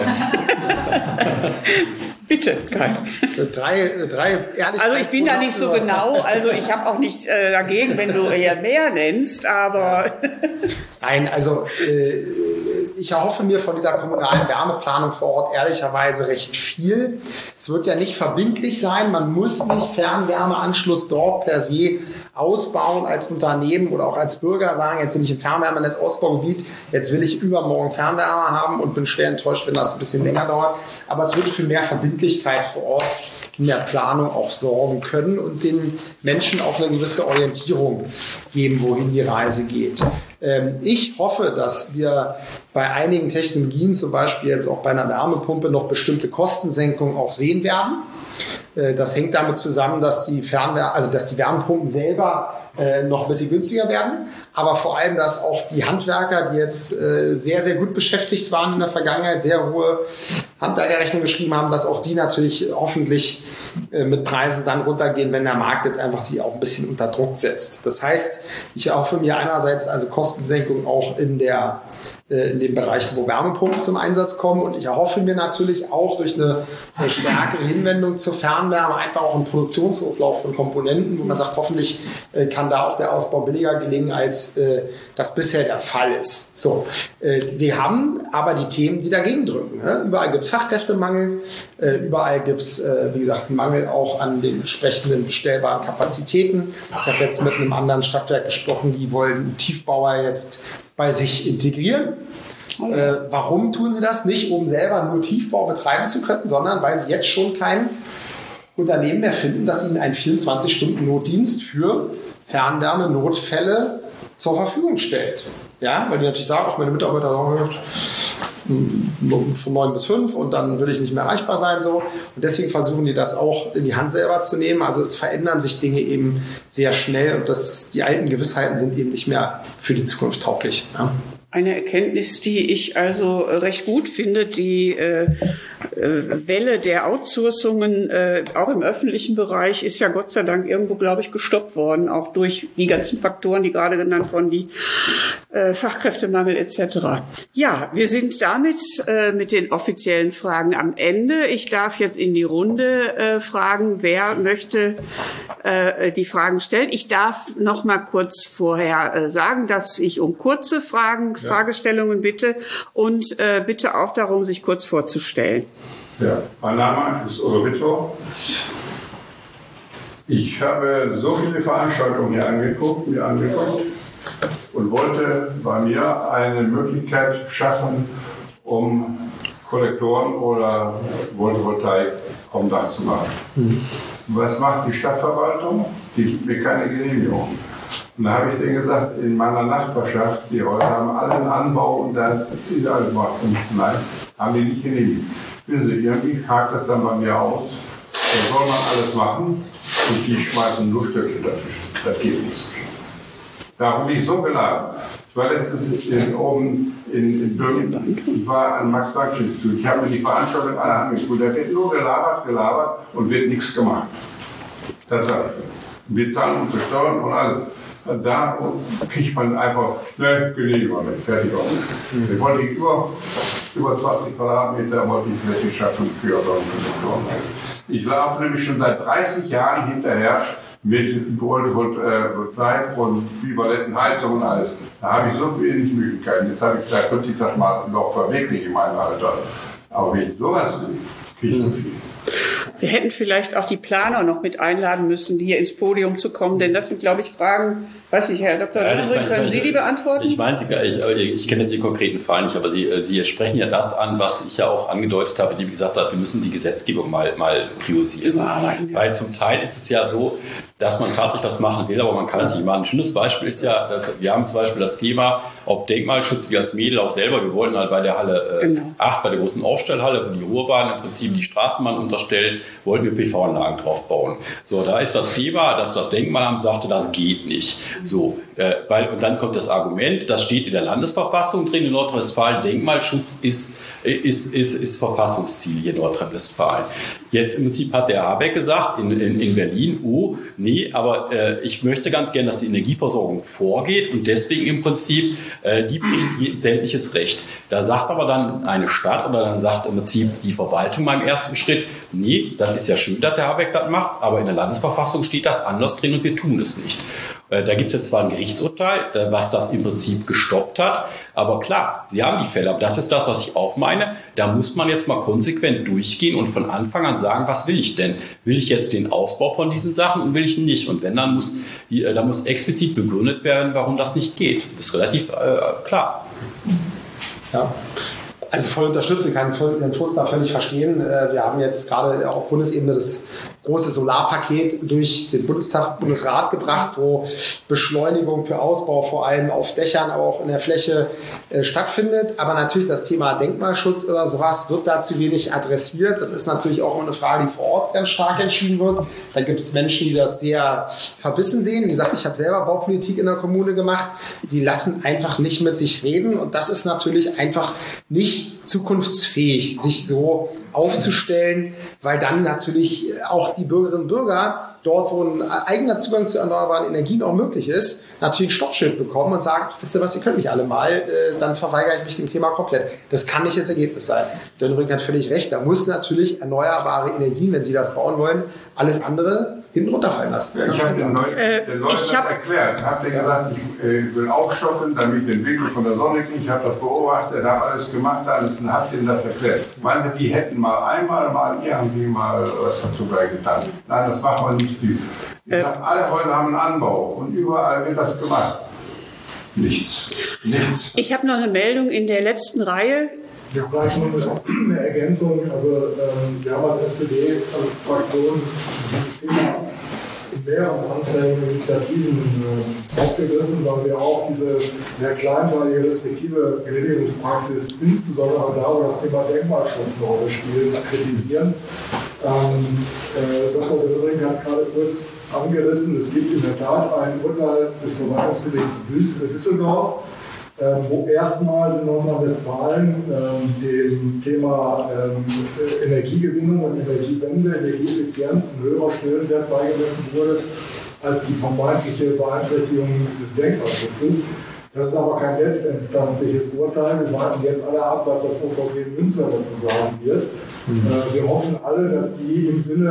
Bitte, Kai. Drei, drei ehrlich. Also ich bin da nicht so genau, also ich habe auch nichts äh, dagegen, wenn du eher mehr nennst, aber... Nein, also äh, ich erhoffe mir von dieser kommunalen Wärmeplanung vor Ort ehrlicherweise recht viel. Es wird ja nicht verbindlich sein, man muss nicht Fernwärmeanschluss dort per se ausbauen als Unternehmen oder auch als Bürger sagen, jetzt bin ich im Fernwärmenetzausbaugebiet, jetzt will ich übermorgen Fernwärme haben und bin schwer enttäuscht, wenn das ein bisschen länger dauert. Aber es wird für mehr Verbindlichkeit vor Ort in der Planung auch sorgen können und den Menschen auch eine gewisse Orientierung geben, wohin die Reise geht. Ich hoffe, dass wir bei einigen Technologien, zum Beispiel jetzt auch bei einer Wärmepumpe, noch bestimmte Kostensenkungen auch sehen werden. Das hängt damit zusammen, dass die Fernwär- also dass die Wärmepumpen selber äh, noch ein bisschen günstiger werden, aber vor allem, dass auch die Handwerker, die jetzt äh, sehr, sehr gut beschäftigt waren in der Vergangenheit, sehr hohe Handwerkerrechnungen geschrieben haben, dass auch die natürlich hoffentlich äh, mit Preisen dann runtergehen, wenn der Markt jetzt einfach sich auch ein bisschen unter Druck setzt. Das heißt, ich erhoffe mir einerseits also Kostensenkung auch in der in den Bereichen, wo Wärmepumpen zum Einsatz kommen. Und ich erhoffe mir natürlich auch durch eine, eine stärkere Hinwendung zur Fernwärme einfach auch einen Produktionshochlauf von Komponenten, wo man sagt, hoffentlich äh, kann da auch der Ausbau billiger gelingen, als äh, das bisher der Fall ist. So, äh, wir haben aber die Themen, die dagegen drücken. Ne? Überall gibt es Fachkräftemangel, äh, überall gibt es, äh, wie gesagt, einen Mangel auch an den entsprechenden bestellbaren Kapazitäten. Ich habe jetzt mit einem anderen Stadtwerk gesprochen, die wollen einen Tiefbauer jetzt bei sich integrieren. Oh ja. Äh, warum tun sie das? Nicht, um selber nur Tiefbau betreiben zu können, sondern weil sie jetzt schon kein Unternehmen mehr finden, das ihnen einen vierundzwanzig-Stunden-Notdienst für Fernwärme-Notfälle zur Verfügung stellt. Ja, weil die natürlich sagen, auch meine Mitarbeiter sagen, von neun bis fünf und dann will ich nicht mehr erreichbar sein. So. Und deswegen versuchen die das auch in die Hand selber zu nehmen. Also es verändern sich Dinge eben sehr schnell und das, die alten Gewissheiten sind eben nicht mehr für die Zukunft tauglich. Ja. Eine Erkenntnis, die ich also recht gut finde, die äh, äh, Welle der Outsourcungen, äh, auch im öffentlichen Bereich, ist ja Gott sei Dank irgendwo, glaube ich, gestoppt worden, auch durch die ganzen Faktoren, die gerade genannt wurden, wie äh, Fachkräftemangel et cetera. Ja, wir sind damit äh, mit den offiziellen Fragen am Ende. Ich darf jetzt in die Runde äh, fragen, wer möchte äh, die Fragen stellen. Ich darf noch mal kurz vorher äh, sagen, dass ich um kurze Fragen Ja. Fragestellungen bitte und äh, bitte auch darum, sich kurz vorzustellen. Ja, mein Name ist Udo Wittwoch. Ich habe so viele Veranstaltungen hier angeguckt, mir angeguckt und wollte bei mir eine Möglichkeit schaffen, um Kollektoren oder Photovoltaik auf dem Dach zu machen. Mhm. Was macht die Stadtverwaltung? Die gibt mir keine Genehmigung. Und da habe ich denen gesagt, in meiner Nachbarschaft, die heute haben alle einen Anbau und da ist alles gemacht. Nein, haben die nicht genehmigt. Wissen Sie, irgendwie hakt das dann bei mir aus. Da soll man alles machen und die schmeißen nur Stöcke dazwischen. Das geht nicht. Da bin ich so geladen. Ich war letztens in, oben in, in Böhmen, ich war an Max-Planck-Institut. Ich habe mir die Veranstaltung alle angeguckt. Da wird nur gelabert, gelabert und wird nichts gemacht. Tatsächlich. Wir zahlen unsere Steuern und alles. Da kriegt man einfach, ne, Genehmigung, fertig aus. Mhm. Ich wollte über, über zwanzig Quadratmeter wollte ich Fläche schaffen für so einen. Ich laufe nämlich schon seit dreißig Jahren hinterher mit Photovoltaik und bivalenten Heizungen und alles. Da habe ich so wenig Möglichkeiten. Jetzt habe ich gesagt, könnte ich das mal noch verwirklichen in meinem Alter. Aber wenn ich sowas will, kriege ich zu viel. Wir hätten vielleicht auch die Planer noch mit einladen müssen, hier ins Podium zu kommen, denn das sind, glaube ich, Fragen, weiß nicht, Herr Doktor Ja, Löwenbrink, können Sie die beantworten? Ich meine, Sie, ich, ich kenne jetzt den konkreten Fall nicht, aber Sie, Sie sprechen ja das an, was ich ja auch angedeutet habe, indem ich gesagt habe, wir müssen die Gesetzgebung mal, mal priorisieren. Überarbeiten. Weil zum Teil ist es ja so, dass man tatsächlich was machen will, aber man kann es nicht machen. Ein schönes Beispiel ist ja, dass wir haben zum Beispiel das Thema auf Denkmalschutz, wir als Mädel auch selber, wir wollten halt bei der Halle äh, genau. acht, bei der großen Aufstellhalle, wo die Ruhrbahn im Prinzip die Straßenbahn unterstellt, wollten wir P V-Anlagen drauf bauen. So, da ist das Thema, dass das Denkmalamt sagte, das geht nicht. So, äh, weil, und dann kommt das Argument, das steht in der Landesverfassung drin in Nordrhein-Westfalen, Denkmalschutz ist, ist, ist, ist Verfassungsziel hier in Nordrhein-Westfalen. Jetzt im Prinzip hat der Habeck gesagt, in, in, in Berlin, oh, nee, aber äh, ich möchte ganz gern, dass die Energieversorgung vorgeht und deswegen im Prinzip, äh, die bricht sämtliches Recht. Da sagt aber dann eine Stadt oder dann sagt im Prinzip die Verwaltung beim ersten Schritt, nee, das ist ja schön, dass der Habeck das macht, aber in der Landesverfassung steht das anders drin und wir tun es nicht. Da gibt es jetzt zwar ein Gerichtsurteil, was das im Prinzip gestoppt hat, aber klar, Sie haben die Fälle, aber das ist das, was ich auch meine, da muss man jetzt mal konsequent durchgehen und von Anfang an sagen, was will ich denn? Will ich jetzt den Ausbau von diesen Sachen und will ich ihn nicht? Und wenn, dann muss, da muss explizit begründet werden, warum das nicht geht. Das ist relativ äh, klar. Ja. Also voll unterstützen, kann den Frust da völlig verstehen. Wir haben jetzt gerade auf Bundesebene das große Solarpaket durch den Bundestag, Bundesrat gebracht, wo Beschleunigung für Ausbau vor allem auf Dächern, aber auch in der Fläche äh, stattfindet. Aber natürlich das Thema Denkmalschutz oder sowas wird da zu wenig adressiert. Das ist natürlich auch eine Frage, die vor Ort ganz stark entschieden wird. Da gibt es Menschen, die das sehr verbissen sehen. Wie gesagt, ich habe selber Baupolitik in der Kommune gemacht. Die lassen einfach nicht mit sich reden. Und das ist natürlich einfach nicht zukunftsfähig, sich so aufzustellen, weil dann natürlich auch die Bürgerinnen und Bürger dort, wo ein eigener Zugang zu erneuerbaren Energien auch möglich ist, natürlich ein Stoppschild bekommen und sagen, ach, wisst ihr was, ihr könnt mich alle mal, äh, dann verweigere ich mich dem Thema komplett. Das kann nicht das Ergebnis sein. Dönnebrink hat völlig recht. Da muss natürlich erneuerbare Energien, wenn Sie das bauen wollen, alles andere hinten runterfallen lassen. Ja, ich habe den Leuten, äh, den Leuten das hab, erklärt. Ich habe denen gesagt, ich äh, will aufstocken, damit ich den Winkel von der Sonne kriege. Ich habe das beobachtet, habe alles gemacht, alles, und habe denen das erklärt. Meinen Sie, die hätten mal einmal mal irgendwie mal was dazu beigetan? Nein, das machen wir nicht. Die, äh, sag, alle Häuser haben einen Anbau und überall wird das gemacht. Nichts. Nichts. Ich habe noch eine Meldung in der letzten Reihe. Ja, vielleicht noch eine Ergänzung. Also ähm, wir haben als S P D-Fraktion dieses Thema in mehreren Anträgen und Initiativen äh, aufgegriffen, weil wir auch diese sehr kleinteilige restriktive Genehmigungspraxis, insbesondere da, wo das Thema Denkmalschutz eine Rolle spielt, kritisieren. Ähm, äh, Doktor Dönnebrink hat es gerade kurz angerissen. Es gibt in der Tat ein Urteil des Verwaltungsgerichts Düsseldorf, Ähm, wo erstmals in Nordrhein-Westfalen ähm, dem Thema ähm, Energiegewinnung und Energiewende, Energieeffizienz ein höherer Stellenwert beigemessen wurde als die vermeintliche Beeinträchtigung des Denkmalschutzes. Das ist aber kein letztinstanzliches Urteil. Wir warten jetzt alle ab, was das O V G Münster dazu sagen wird. Mhm. Äh, wir hoffen alle, dass die im Sinne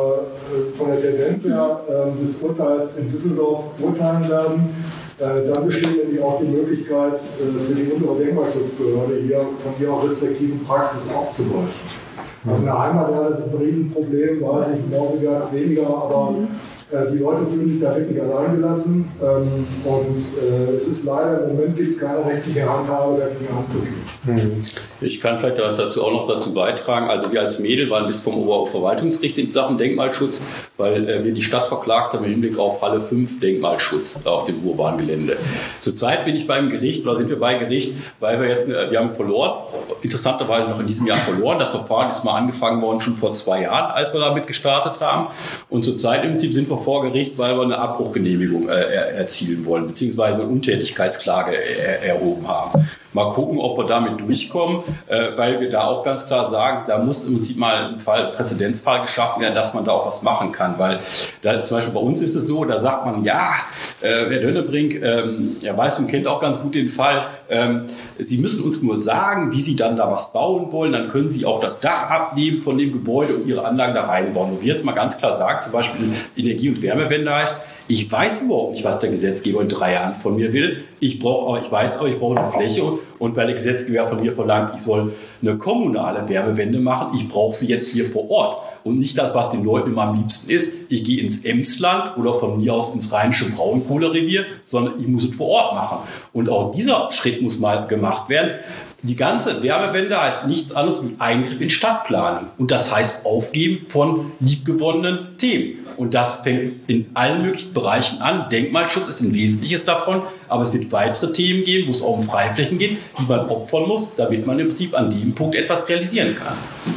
äh, von der Tendenz her äh, des Urteils in Düsseldorf urteilen werden. Äh, dann besteht nämlich auch die Möglichkeit äh, für die untere Denkmalschutzbehörde hier von ihrer restriktiven Praxis abzuweichen. Also in der Heimat, ja, das ist ein Riesenproblem, weiß ich, Mauseberg weniger, aber äh, die Leute fühlen sich da wirklich alleingelassen ähm, und äh, es ist leider, im Moment gibt es keine rechtliche Handhabe, dagegen anzugehen. Mhm. Ich kann vielleicht was dazu auch noch dazu beitragen. Also wir als Mädel waren bis vom Oberverwaltungsgericht in Sachen Denkmalschutz, weil äh, wir die Stadt verklagt haben im Hinblick auf Halle fünf Denkmalschutz auf dem urbanen Gelände. Zurzeit bin ich beim Gericht, oder sind wir bei Gericht, weil wir jetzt, wir haben verloren, interessanterweise noch in diesem Jahr verloren. Das Verfahren ist mal angefangen worden schon vor zwei Jahren, als wir damit gestartet haben. Und zurzeit im Prinzip sind wir vor Gericht, weil wir eine Abbruchgenehmigung äh, erzielen wollen, beziehungsweise eine Untätigkeitsklage er, erhoben haben. Mal gucken, ob wir damit durchkommen, äh, weil wir da auch ganz klar sagen, da muss im Prinzip mal ein Fall, Präzedenzfall geschaffen werden, dass man da auch was machen kann. Weil da, zum Beispiel bei uns ist es so, da sagt man, ja, äh, Herr Dönnebrink, ähm, er weiß und kennt auch ganz gut den Fall, ähm, Sie müssen uns nur sagen, wie Sie dann da was bauen wollen, dann können Sie auch das Dach abnehmen von dem Gebäude und Ihre Anlagen da reinbauen. Und wir jetzt mal ganz klar sagen, zum Beispiel Energie- und Wärmewende heißt, ich weiß überhaupt nicht, was der Gesetzgeber in drei Jahren von mir will. Ich brauche aber, ich weiß aber, ich brauche eine Fläche und weil der Gesetzgeber von mir verlangt, ich soll eine kommunale Wärmewende machen, ich brauche sie jetzt hier vor Ort und nicht das, was den Leuten immer am liebsten ist. Ich gehe ins Emsland oder von mir aus ins rheinische Braunkohlerevier, sondern ich muss es vor Ort machen. Und auch dieser Schritt muss mal gemacht werden. Die ganze Wärmewende heißt nichts anderes wie Eingriff in Stadtplanung. Und das heißt Aufgeben von liebgewonnenen Themen. Und das fängt in allen möglichen Bereichen an. Denkmalschutz ist ein Wesentliches davon. Aber es wird weitere Themen geben, wo es auch um Freiflächen geht, die man opfern muss, damit man im Prinzip an dem Punkt etwas realisieren kann.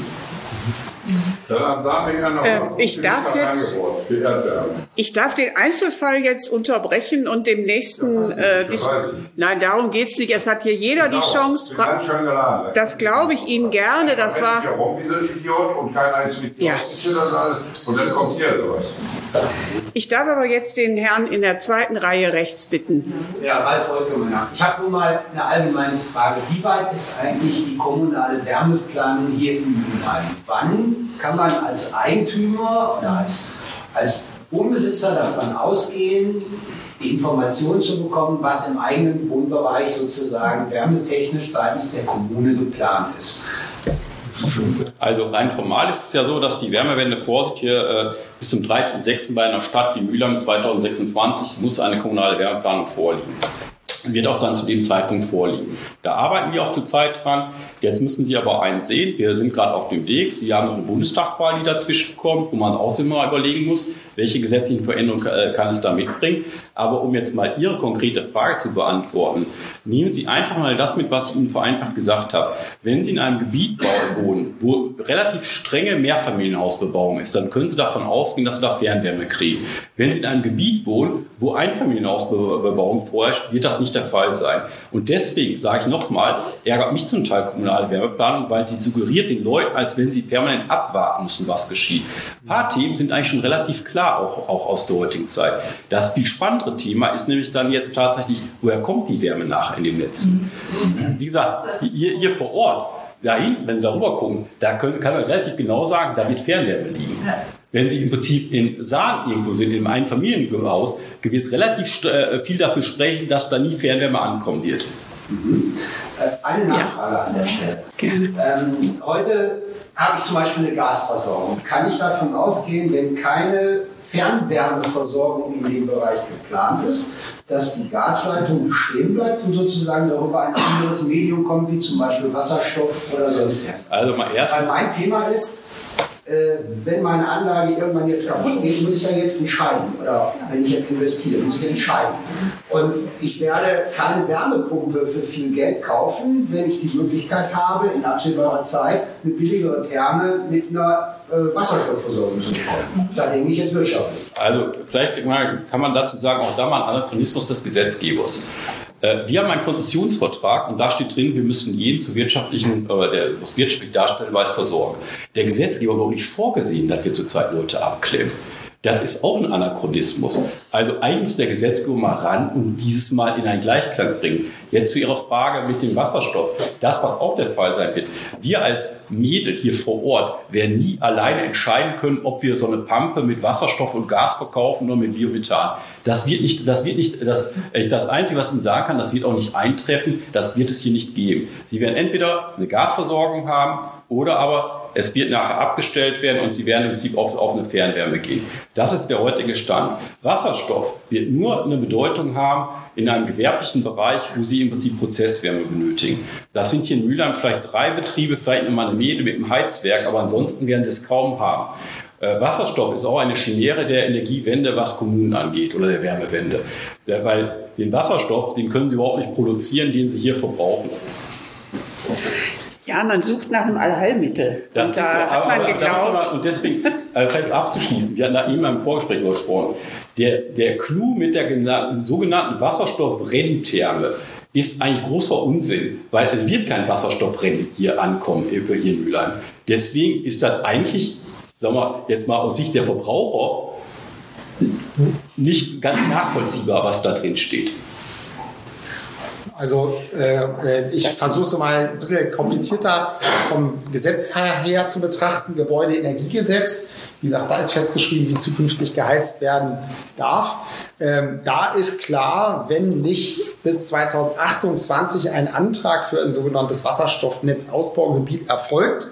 Äh, ich darf jetzt, ich darf den Einzelfall jetzt unterbrechen und dem nächsten, äh, dis- nein, darum geht's nicht. Es hat hier jeder die Chance. Das glaube ich Ihnen gerne. Das war. Ja. Und dann kommt hier sowas. Ich darf aber jetzt den Herrn in der zweiten Reihe rechts bitten. Ja, Ralf Volkemann. Ich habe nur mal eine allgemeine Frage. Wie weit ist eigentlich die kommunale Wärmeplanung hier in Mülheim? Wann kann man als Eigentümer oder als, als Wohnbesitzer davon ausgehen, die Informationen zu bekommen, was im eigenen Wohnbereich sozusagen wärmetechnisch seitens der Kommune geplant ist? Also rein formal ist es ja so, dass die Wärmewende vorsieht, hier äh, bis zum dreißigsten sechsten bei einer Stadt wie Mülheim zweitausendsechsundzwanzig muss eine kommunale Wärmeplanung vorliegen. Wird auch dann zu dem Zeitpunkt vorliegen. Da arbeiten wir auch zurzeit dran. Jetzt müssen Sie aber eins sehen, wir sind gerade auf dem Weg. Sie haben noch eine Bundestagswahl, die dazwischen kommt, wo man auch immer überlegen muss, welche gesetzlichen Veränderungen kann es da mitbringen. Aber um jetzt mal Ihre konkrete Frage zu beantworten, nehmen Sie einfach mal das mit, was ich Ihnen vereinfacht gesagt habe. Wenn Sie in einem Gebiet wohnen, wo relativ strenge Mehrfamilienhausbebauung ist, dann können Sie davon ausgehen, dass Sie da Fernwärme kriegen. Wenn Sie in einem Gebiet wohnen, wo Einfamilienhausbebauung vorherrscht, wird das nicht der der Fall sein. Und deswegen sage ich nochmal, ärgert mich zum Teil kommunale Wärmeplanung, weil sie suggeriert den Leuten, als wenn sie permanent abwarten müssen, was geschieht. Ein paar Themen sind eigentlich schon relativ klar, auch, auch aus der heutigen Zeit. Das viel spannendere Thema ist nämlich dann jetzt tatsächlich, woher kommt die Wärme nachher in dem Netz? Wie gesagt, hier, hier vor Ort, da hinten, wenn Sie darüber gucken, da können, kann man relativ genau sagen, da wird Fernwärme liegen. Wenn Sie im Prinzip in Saarn irgendwo sind, in einem Einfamilienhaus, wird es relativ äh, viel dafür sprechen, dass da nie Fernwärme ankommen wird. Mhm. Äh, eine Nachfrage ja. an der Stelle. Gerne. Ähm, heute habe ich zum Beispiel eine Gasversorgung. Kann ich davon ausgehen, wenn keine Fernwärmeversorgung in dem Bereich geplant ist, dass die Gasleitung bestehen bleibt und sozusagen darüber ein anderes Medium kommt, wie zum Beispiel Wasserstoff oder sonst irgendwas? Also mal erst. Weil mein Thema ist, äh, wenn meine Anlage irgendwann jetzt kaputt geht, muss ich ja jetzt entscheiden. Oder wenn ich jetzt investiere, muss ich entscheiden. Und ich werde keine Wärmepumpe für viel Geld kaufen, wenn ich die Möglichkeit habe, in absehbarer Zeit eine billigere Therme mit einer äh, Wasserstoffversorgung zu bekommen. Da denke ich jetzt wirtschaftlich. Also vielleicht mal, kann man dazu sagen, auch da mal ein Anachronismus des Gesetzgebers. Wir haben einen Konzessionsvertrag und da steht drin, wir müssen jeden zu wirtschaftlichen, oder der was wirtschaftlich darstellen weiß, versorgen. Der Gesetzgeber hat auch nicht vorgesehen, dass wir zurzeit Leute abklemmen. Das ist auch ein Anachronismus. Also eigentlich muss der Gesetzgeber mal ran und dieses Mal in einen Gleichklang bringen. Jetzt zu Ihrer Frage mit dem Wasserstoff. Das, was auch der Fall sein wird. Wir als Mädel hier vor Ort werden nie alleine entscheiden können, ob wir so eine Pampe mit Wasserstoff und Gas verkaufen oder mit Biomethan. Das wird nicht, das wird nicht, das, das Einzige, was ich Ihnen sagen kann, das wird auch nicht eintreffen. Das wird es hier nicht geben. Sie werden entweder eine Gasversorgung haben oder aber es wird nachher abgestellt werden und sie werden im Prinzip auf, auf eine Fernwärme gehen. Das ist der heutige Stand. Wasserstoff wird nur eine Bedeutung haben in einem gewerblichen Bereich, wo sie im Prinzip Prozesswärme benötigen. Das sind hier in Mülheim vielleicht drei Betriebe, vielleicht nochmal eine Mähne mit einem Heizwerk, aber ansonsten werden sie es kaum haben. Äh, Wasserstoff ist auch eine Chimäre der Energiewende, was Kommunen angeht, oder der Wärmewende. Der, weil den Wasserstoff, den können sie überhaupt nicht produzieren, den sie hier verbrauchen. Ja, man sucht nach einem Allheilmittel. Das und da ist, hat aber, man aber, geglaubt. und deswegen, äh, vielleicht abzuschließen, wir hatten da eben im Vorgespräch darüber gesprochen, der, der Clou mit der genannten, sogenannten Wasserstoff-Ready-Therme ist eigentlich großer Unsinn, weil es wird kein Wasserstoff-Ready hier ankommen, hier in Mülheim. Deswegen ist das eigentlich, sagen wir jetzt mal aus Sicht der Verbraucher, nicht ganz nachvollziehbar, was da drin steht. Also äh, ich versuche es mal ein bisschen komplizierter vom Gesetz her zu betrachten. Gebäudeenergiegesetz, wie gesagt, da ist festgeschrieben, wie zukünftig geheizt werden darf. Ähm, da ist klar, wenn nicht bis zweitausendachtundzwanzig ein Antrag für ein sogenanntes Wasserstoffnetzausbaugebiet erfolgt,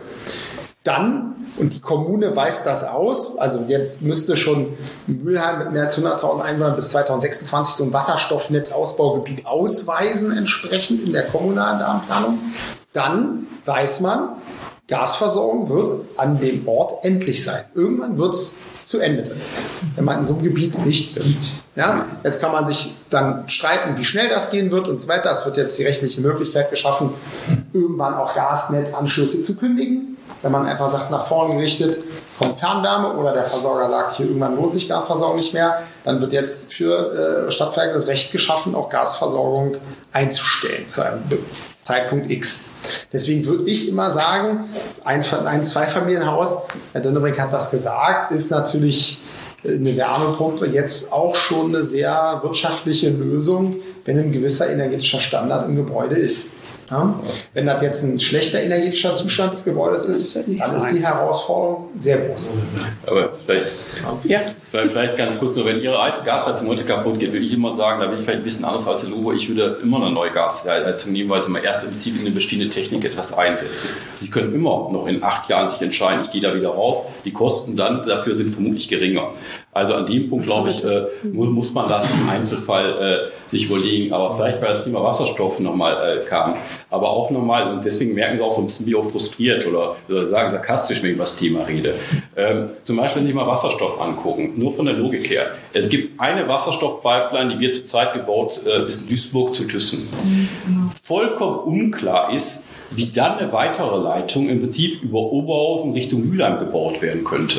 dann, und die Kommune weist das aus, also jetzt müsste schon Mülheim mit mehr als hunderttausend Einwohnern bis zweitausendsechsundzwanzig so ein Wasserstoffnetzausbaugebiet ausweisen, entsprechend in der kommunalen Rahmenplanung, dann weiß man, Gasversorgung wird an dem Ort endlich sein. Irgendwann wird es zu Ende sein, wenn man in so einem Gebiet nicht lebt. Ja, jetzt kann man sich dann streiten, wie schnell das gehen wird und so weiter. Es wird jetzt die rechtliche Möglichkeit geschaffen, irgendwann auch Gasnetzanschlüsse zu kündigen. Wenn man einfach sagt, nach vorn gerichtet kommt Fernwärme oder der Versorger sagt, hier irgendwann lohnt sich Gasversorgung nicht mehr, dann wird jetzt für äh, Stadtwerke das Recht geschaffen, auch Gasversorgung einzustellen zu einem Zeitpunkt X. Deswegen würde ich immer sagen, ein, ein Zweifamilienhaus, Herr Dönnebrink hat das gesagt, ist natürlich eine Wärmepumpe jetzt auch schon eine sehr wirtschaftliche Lösung, wenn ein gewisser energetischer Standard im Gebäude ist. Ja? Wenn das jetzt ein schlechter energetischer Zustand des Gebäudes ist, dann ist die Herausforderung sehr groß. Aber vielleicht, ja. vielleicht, vielleicht ganz kurz nur, wenn Ihre alte Gasheizung heute kaputt geht, würde ich immer sagen, da bin ich vielleicht ein bisschen anders als der Lobo, ich würde immer eine neue Gasheizung nehmen, weil Sie mal erst im Prinzip in eine bestehende Technik etwas einsetzen. Sie können immer noch in acht Jahren sich entscheiden, ich gehe da wieder raus, die Kosten dann dafür sind vermutlich geringer. Also an dem Punkt, glaube ich, äh, muss, muss man das im Einzelfall äh, sich überlegen. Aber vielleicht, weil das Thema Wasserstoff nochmal äh, kam, aber auch nochmal, und deswegen merken Sie auch so ein bisschen, wie auch frustriert oder, oder sagen sarkastisch, wenn ich über das Thema rede. Ähm, zum Beispiel, wenn Sie mal Wasserstoff angucken, nur von der Logik her. Es gibt eine Wasserstoffpipeline, die wird zurzeit gebaut äh, bis in Duisburg zu Thyssen. Vollkommen unklar ist, wie dann eine weitere Leitung im Prinzip über Oberhausen Richtung Mülheim gebaut werden könnte.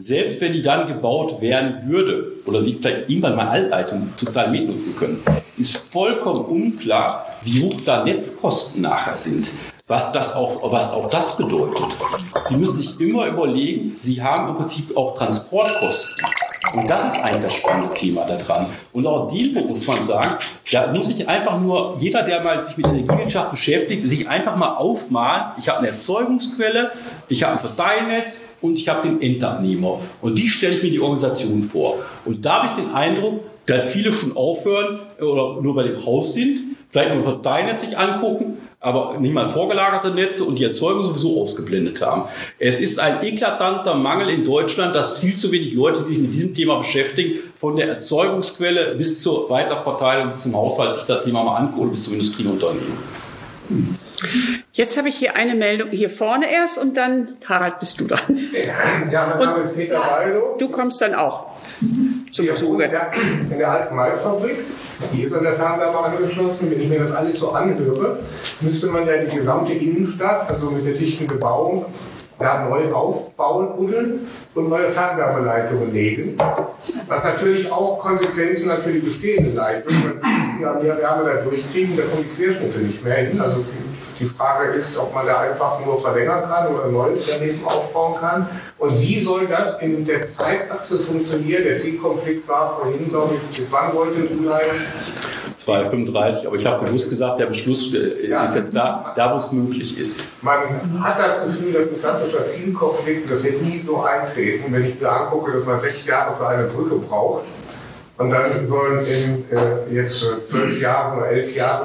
selbst wenn die dann gebaut werden würde oder sie vielleicht irgendwann mal Altleitung total mitnutzen können, ist vollkommen unklar, wie hoch da Netzkosten nachher sind. Was das auch, was auch das bedeutet. Sie müssen sich immer überlegen, Sie haben im Prinzip auch Transportkosten. Und das ist eigentlich das spannende Thema daran. Und auch dem muss man sagen, da muss sich einfach nur, jeder, der mal sich mit Energiewirtschaft beschäftigt, sich einfach mal aufmalen, ich habe eine Erzeugungsquelle, ich habe ein Verteilnetz und ich habe den Endabnehmer. Und wie stelle ich mir die Organisation vor? Und da habe ich den Eindruck, dass viele schon aufhören oder nur bei dem Haus sind, vielleicht nur ein Verteilnetz sich angucken, aber nicht mal vorgelagerte Netze und die Erzeugung sowieso ausgeblendet haben. Es ist ein eklatanter Mangel in Deutschland, dass viel zu wenig Leute, die sich mit diesem Thema beschäftigen, von der Erzeugungsquelle bis zur Weiterverteilung, bis zum Haushalt sich das Thema mal angucken, bis zum Industrieunternehmen. Hm. Jetzt habe ich hier eine Meldung, hier vorne erst und dann, Harald, bist du dran. Ja, mein Name ist Peter Waldo. Du kommst dann auch zum Zuge. In der alten Malzfabrik, die ist an der Fernwärme angeschlossen. Wenn ich mir das alles so anhöre, müsste man ja die gesamte Innenstadt, also mit der dichten Bebauung, ja, neu aufbauen, buddeln und neue Fernwärmeleitungen legen. Was natürlich auch Konsequenzen hat für die bestehenden Leitungen. Wenn wir mehr Wärme da durchkriegen, da kommen die Querschnitte nicht mehr hin. Also die Frage ist, ob man da einfach nur verlängern kann oder neu daneben aufbauen kann. Und wie soll das in der Zeitachse funktionieren? Der Zielkonflikt war vorhin, glaube ich, bis wann wollte es bleiben? zwei Komma fünfunddreißig, aber ich habe bewusst gesagt, der Beschluss ja, ist jetzt da, da wo es möglich ist. Man hat das Gefühl, dass ein klassischer Zielkonflikt, das wird nie so eintreten, wenn ich mir angucke, dass man sechs Jahre für eine Brücke braucht und dann sollen in äh, jetzt zwölf Jahren oder elf Jahren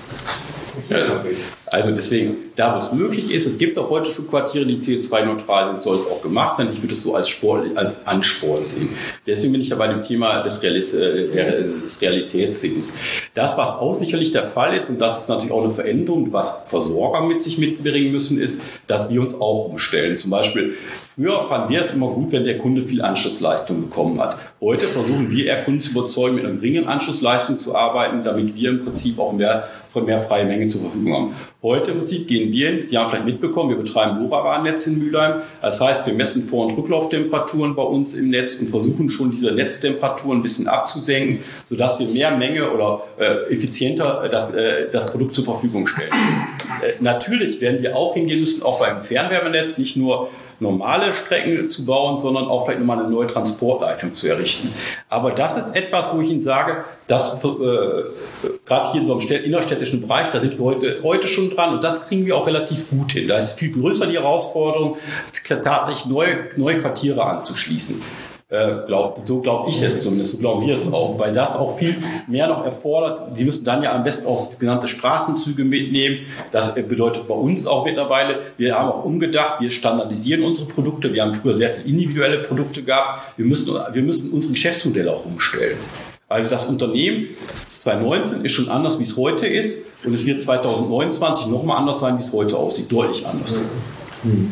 Also, also deswegen, da wo es möglich ist, es gibt auch heute schon Quartiere, die C O zwei neutral sind, soll es auch gemacht werden. Ich würde es so als Sport, als Ansporn sehen. Deswegen bin ich ja bei dem Thema des, Realis, der, des Realitätssinns. Das, was auch sicherlich der Fall ist, und das ist natürlich auch eine Veränderung, was Versorger mit sich mitbringen müssen, ist, dass wir uns auch umstellen. Zum Beispiel, früher fanden wir es immer gut, wenn der Kunde viel Anschlussleistung bekommen hat. Heute versuchen wir eher Kunden zu überzeugen, mit einer geringen Anschlussleistung zu arbeiten, damit wir im Prinzip auch mehr von mehr freie Menge zur Verfügung haben. Heute im Prinzip gehen wir hin, Sie haben vielleicht mitbekommen, wir betreiben LoRaWAN-Netz in Mülheim. Das heißt, wir messen Vor- und Rücklauftemperaturen bei uns im Netz und versuchen schon diese Netztemperaturen ein bisschen abzusenken, sodass wir mehr Menge oder äh, effizienter das, äh, das Produkt zur Verfügung stellen. Äh, natürlich werden wir auch hingehen müssen, auch beim Fernwärmenetz, nicht nur normale Strecken zu bauen, sondern auch vielleicht nochmal eine neue Transportleitung zu errichten. Aber das ist etwas, wo ich Ihnen sage, dass äh, gerade hier in so einem innerstädtischen Bereich, da sind wir heute, heute schon dran und das kriegen wir auch relativ gut hin. Da ist viel größer die Herausforderung, tatsächlich neue, neue Quartiere anzuschließen. Äh, glaub, so glaube ich es zumindest, so glauben wir es auch, weil das auch viel mehr noch erfordert. Wir müssen dann ja am besten auch genannte Straßenzüge mitnehmen. Das bedeutet bei uns auch mittlerweile, wir haben auch umgedacht, wir standardisieren unsere Produkte. Wir haben früher sehr viele individuelle Produkte gehabt. Wir müssen, wir müssen unser Geschäftsmodell auch umstellen. Also das Unternehmen zwanzig neunzehn ist schon anders, wie es heute ist. Und es wird zwanzig neunundzwanzig nochmal anders sein, wie es heute aussieht. Deutlich anders. Hm.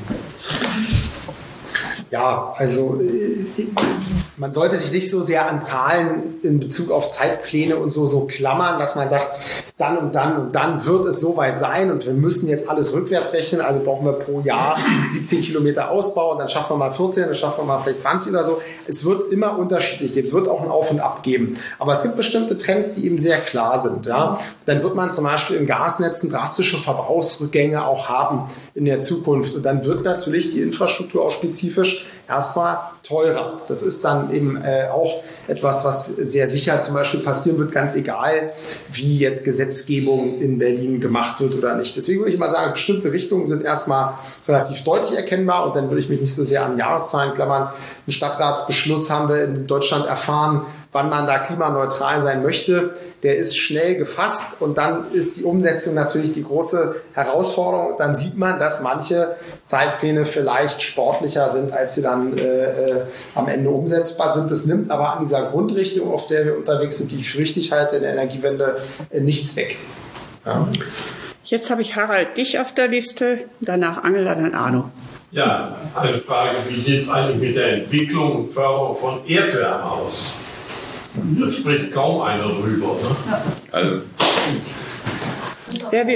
Ja, also man sollte sich nicht so sehr an Zahlen in Bezug auf Zeitpläne und so, so klammern, dass man sagt, dann und dann und dann wird es soweit sein und wir müssen jetzt alles rückwärts rechnen, also brauchen wir pro Jahr siebzehn Kilometer Ausbau und dann schaffen wir mal vierzehn, dann schaffen wir mal vielleicht zwanzig oder so. Es wird immer unterschiedlich, es wird auch ein Auf und Ab geben. Aber es gibt bestimmte Trends, die eben sehr klar sind. Ja? Dann wird man zum Beispiel in Gasnetzen drastische Verbrauchsrückgänge auch haben in der Zukunft und dann wird natürlich die Infrastruktur auch spezifisch erstmal teurer. Das ist dann eben äh, auch etwas, was sehr sicher zum Beispiel passieren wird, ganz egal, wie jetzt Gesetzgebung in Berlin gemacht wird oder nicht. Deswegen würde ich mal sagen, bestimmte Richtungen sind erstmal relativ deutlich erkennbar und dann würde ich mich nicht so sehr an Jahreszahlen klammern. Einen Stadtratsbeschluss haben wir in Deutschland erfahren, wann man da klimaneutral sein möchte. Der ist schnell gefasst und dann ist die Umsetzung natürlich die große Herausforderung. Und dann sieht man, dass manche Zeitpläne vielleicht sportlicher sind, als sie dann äh, am Ende umsetzbar sind. Das nimmt aber an dieser Grundrichtung, auf der wir unterwegs sind, die ich für richtig halte, in der Energiewende, äh, nichts weg. Ja. Jetzt habe ich Harald dich auf der Liste, danach Angela, dann Arno. Ja, eine Frage, wie sieht es eigentlich mit der Entwicklung und Förderung von Erdwärme aus? Da spricht kaum einer drüber. Ne? Also, Wer will?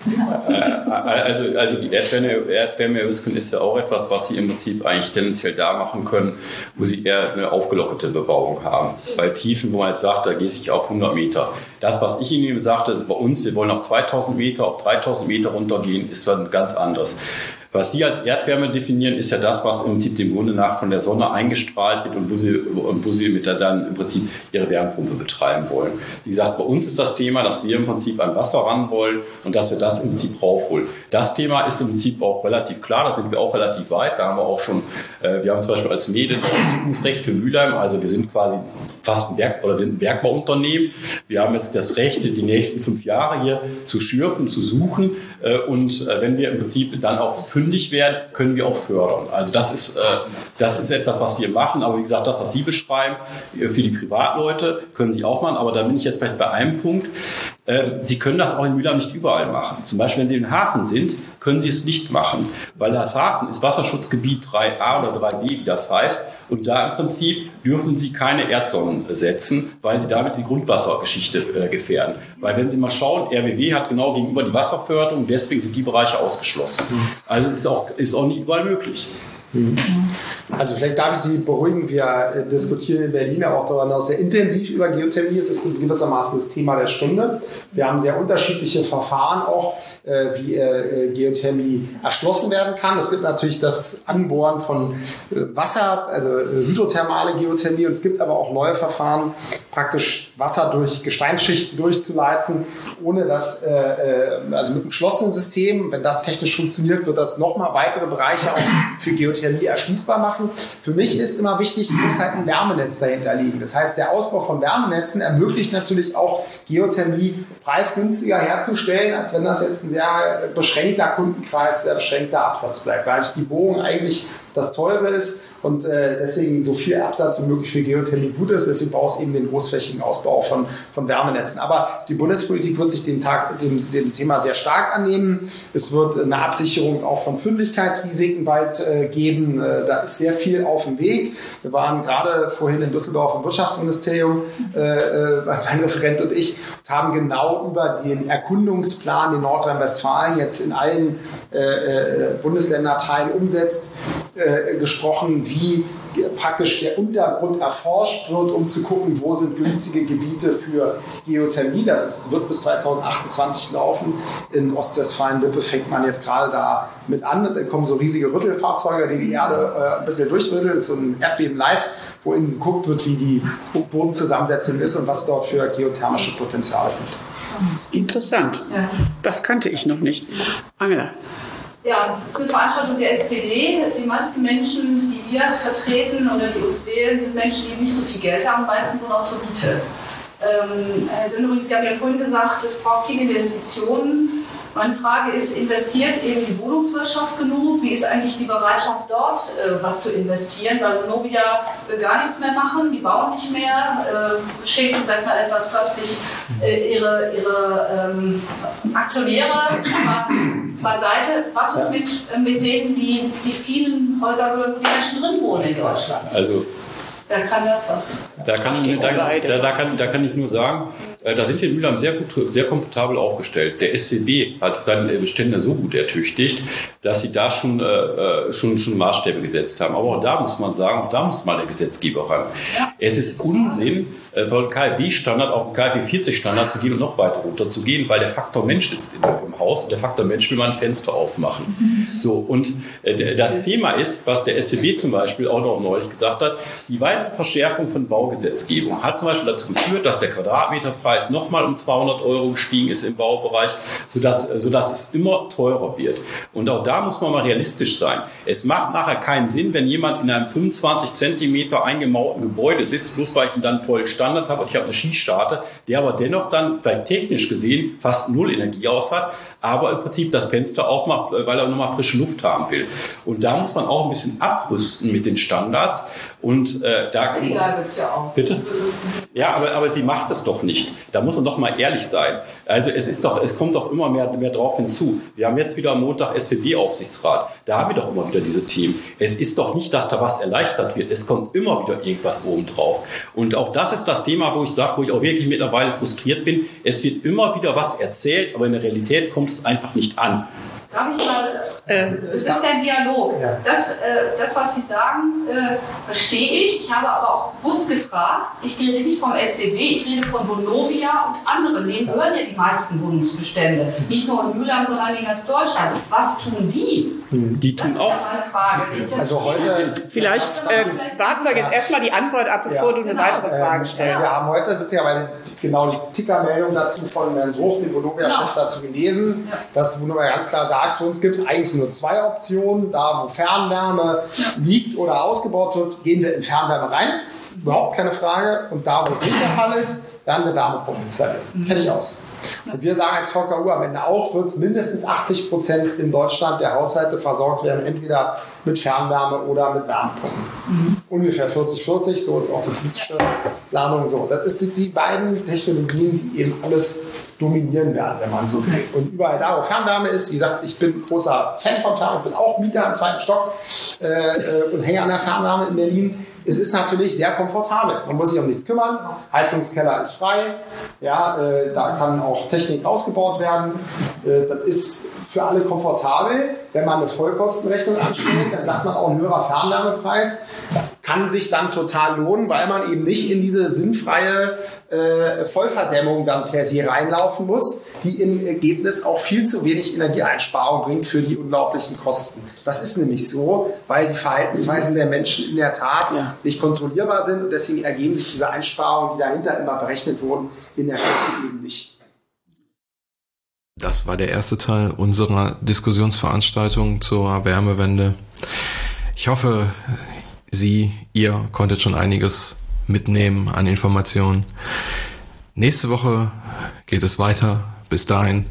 Also, also die Erdwärme, Erdwärmeerhöhung ist ja auch etwas, was Sie im Prinzip eigentlich tendenziell da machen können, wo Sie eher eine aufgelockerte Bebauung haben. Bei Tiefen, wo man jetzt sagt, da gehe ich auf hundert Meter. Das, was ich Ihnen sagte, ist bei uns, wir wollen auf zweitausend Meter, auf dreitausend Meter runtergehen, ist dann ganz anders. Was Sie als Erdwärme definieren, ist ja das, was im Prinzip dem Grunde nach von der Sonne eingestrahlt wird und wo Sie, und wo Sie mit der dann im Prinzip Ihre Wärmepumpe betreiben wollen. Wie gesagt, bei uns ist das Thema, dass wir im Prinzip an Wasser ran wollen und dass wir das im Prinzip raufholen. Das Thema ist im Prinzip auch relativ klar, da sind wir auch relativ weit. Da haben wir auch schon, äh, wir haben zum Beispiel als Mede ein Zukunftsrecht für Mülheim, also wir sind quasi fast ein Berg- oder ein Bergbauunternehmen. Wir haben jetzt das Recht, die nächsten fünf Jahre hier zu schürfen, zu suchen äh, und äh, wenn wir im Prinzip dann auch fündig werden, können wir auch fördern. Also das ist, äh, das ist etwas, was wir machen. Aber wie gesagt, das, was Sie beschreiben, für die Privatleute, können Sie auch machen. Aber da bin ich jetzt vielleicht bei einem Punkt. Äh, Sie können das auch in Mülheim nicht überall machen. Zum Beispiel, wenn Sie im Hafen sind, können Sie es nicht machen. Weil das Hafen ist Wasserschutzgebiet drei a oder drei b, wie das heißt. Und da im Prinzip dürfen Sie keine Erdsonnen setzen, weil Sie damit die Grundwassergeschichte äh, gefährden. Weil wenn Sie mal schauen, R W W hat genau gegenüber die Wasserförderung, deswegen sind die Bereiche ausgeschlossen. Also ist auch, ist auch nicht überall möglich. Also vielleicht darf ich Sie beruhigen, wir diskutieren in Berlin auch darüber sehr intensiv über Geothermie. Es ist gewissermaßen das Thema der Stunde. Wir haben sehr unterschiedliche Verfahren auch, wie Geothermie erschlossen werden kann. Es gibt natürlich das Anbohren von Wasser, also hydrothermale Geothermie, und es gibt aber auch neue Verfahren, praktisch Wasser durch Gesteinsschichten durchzuleiten, ohne dass, also mit einem geschlossenen System, wenn das technisch funktioniert, wird das nochmal weitere Bereiche auch für Geothermie erschließbar machen. Für mich ist immer wichtig, es muss halt ein Wärmenetz dahinter liegen. Das heißt, der Ausbau von Wärmenetzen ermöglicht natürlich auch Geothermie preisgünstiger herzustellen, als wenn das jetzt ein sehr beschränkter Kundenkreis, sehr beschränkter Absatz bleibt, weil die Bohrung eigentlich das Teure ist und äh, deswegen so viel Absatz wie möglich für Geothermie gut ist. Deswegen braucht es eben den großflächigen Ausbau von, von Wärmenetzen. Aber die Bundespolitik wird sich dem, Tag, dem, dem Thema sehr stark annehmen. Es wird eine Absicherung auch von Fündigkeitsrisiken bald äh, geben. Äh, da ist sehr viel auf dem Weg. Wir waren gerade vorhin in Düsseldorf im Wirtschaftsministerium, äh, mein Referent und ich, und haben genau über den Erkundungsplan, den Nordrhein-Westfalen jetzt in allen äh, Bundesländerteilen umsetzt, äh, gesprochen, wie praktisch der Untergrund erforscht wird, um zu gucken, wo sind günstige Gebiete für Geothermie. Das ist, wird bis zweitausendachtundzwanzig laufen. In Ostwestfalen-Lippe fängt man jetzt gerade da mit an. Da kommen so riesige Rüttelfahrzeuge, die die Erde äh, ein bisschen durchrütteln. Das ist so ein Erdbebenleit, wo eben geguckt wird, wie die Bodenzusammensetzung ist und was dort für geothermische Potenziale sind. Interessant. Ja. Das kannte ich noch nicht. Angela. Ja, es ist eine Veranstaltung der S P D. Die meisten Menschen, die wir vertreten oder die uns wählen, sind Menschen, die nicht so viel Geld haben, meistens nur noch so Miete. Ähm, Herr Dönering, Sie haben ja vorhin gesagt, es braucht viele Investitionen. Meine Frage ist, investiert eben die Wohnungswirtschaft genug? Wie ist eigentlich die Bereitschaft dort, äh, was zu investieren? Weil Vonovia will gar nichts mehr machen, die bauen nicht mehr, äh, schenken, sag mal, etwas flapsig äh, ihre, ihre ähm, Aktionäre. Aber beiseite, was ist mit, äh, mit denen, die die vielen Häuser gehören, wo die Menschen drin wohnen in Deutschland? Also, wer kann das was? Da kann, ich, da, da, da, kann, da kann ich nur sagen, äh, da sind wir in Mülheim sehr gut, sehr komfortabel aufgestellt. Der S W B hat seine Bestände so gut ertüchtigt, dass sie da schon, äh, schon, schon Maßstäbe gesetzt haben. Aber auch da muss man sagen, auch da muss mal der Gesetzgeber ran. Ja. Es ist Unsinn, äh, von K f W-Standard auf den K f W vierzig-Standard zu gehen und noch weiter runter zu gehen, weil der Faktor Mensch sitzt in, im Haus und der Faktor Mensch will mal ein Fenster aufmachen. Mhm. So, und äh, das Thema ist, was der S W B zum Beispiel auch noch neulich gesagt hat, die weitere Verschärfung von Baugesetzgebung hat zum Beispiel dazu geführt, dass der Quadratmeterpreis nochmal um zweihundert Euro gestiegen ist im Baubereich, sodass, sodass es immer teurer wird. Und auch da muss man mal realistisch sein. Es macht nachher keinen Sinn, wenn jemand in einem fünfundzwanzig Zentimeter eingemauerten Gebäude sitzt, bloß weil ich dann einen tollen Standard habe und ich habe eine Schießscharte, der aber dennoch dann vielleicht technisch gesehen fast null Energie aus hat, aber im Prinzip das Fenster aufmacht, weil er nochmal frische Luft haben will. Und da muss man auch ein bisschen abrüsten mit den Standards. Und äh, da egal wird's ja auch. Bitte? Ja, aber, aber sie macht es doch nicht. Da muss man doch mal ehrlich sein. Also es ist doch, es kommt doch immer mehr, mehr drauf hinzu. Wir haben jetzt wieder am Montag S W B-Aufsichtsrat. Da haben wir doch immer wieder diese Themen. Es ist doch nicht, dass da was erleichtert wird. Es kommt immer wieder irgendwas oben drauf. Und auch das ist das Thema, wo ich sage, wo ich auch wirklich mittlerweile frustriert bin. Es wird immer wieder was erzählt, aber in der Realität kommt es einfach nicht an. Darf ich mal, äh, es ist ja ein Dialog. Ja. Das, äh, das, was Sie sagen, äh, verstehe ich. Ich habe aber auch bewusst gefragt, ich rede nicht vom S W B, ich rede von Vonovia und anderen. Denen gehören ja die meisten Wohnungsbestände. Nicht nur in Mülheim, sondern in ganz Deutschland. Was tun die? Die tun das auch. Das ist ja meine Frage. Nicht, also heute... Vielleicht äh, warten wir jetzt erstmal die Antwort ab, bevor ja. du eine genau. weitere Frage stellst. Äh, wir haben heute witzigerweise genau die Tickermeldung dazu von Herrn Soch, dem Vonovia-Chef, genau. dazu gelesen, ja. dass Vonovia ganz klar sagt, für uns gibt es eigentlich nur zwei Optionen. Da, wo Fernwärme ja. liegt oder ausgebaut wird, gehen wir in Fernwärme rein. Überhaupt keine Frage. Und da, wo es nicht der Fall ist, werden wir Wärmepumpen installieren. Mhm. Fertig aus. Und wir sagen als V K U am Ende auch, wird es mindestens achtzig Prozent in Deutschland der Haushalte versorgt werden, entweder mit Fernwärme oder mit Wärmepumpen. Mhm. Ungefähr vierzig vierzig, so ist auch die politische Planung so. Das sind die beiden Technologien, die eben alles dominieren werden, wenn man so will. Und überall da, wo Fernwärme ist, wie gesagt, ich bin großer Fan von Fernwärme, bin auch Mieter im zweiten Stock äh, und hänge an der Fernwärme in Berlin. Es ist natürlich sehr komfortabel. Man muss sich um nichts kümmern. Heizungskeller ist frei. Ja, äh, da kann auch Technik ausgebaut werden. Äh, das ist für alle komfortabel. Wenn man eine Vollkostenrechnung anstellt, dann sagt man auch ein höherer Fernwärmepreis. Kann sich dann total lohnen, weil man eben nicht in diese sinnfreie äh, Vollverdämmung dann per se reinlaufen muss, die im Ergebnis auch viel zu wenig Energieeinsparung bringt für die unglaublichen Kosten. Das ist nämlich so, weil die Verhaltensweisen der Menschen in der Tat ja. nicht kontrollierbar sind und deswegen ergeben sich diese Einsparungen, die dahinter immer berechnet wurden, in der Fläche eben nicht. Das war der erste Teil unserer Diskussionsveranstaltung zur Wärmewende. Ich hoffe, Sie, ihr konntet schon einiges mitnehmen an Informationen. Nächste Woche geht es weiter. Bis dahin,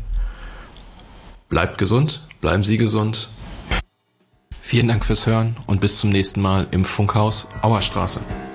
bleibt gesund, bleiben Sie gesund. Vielen Dank fürs Hören und bis zum nächsten Mal im Funkhaus Auerstraße.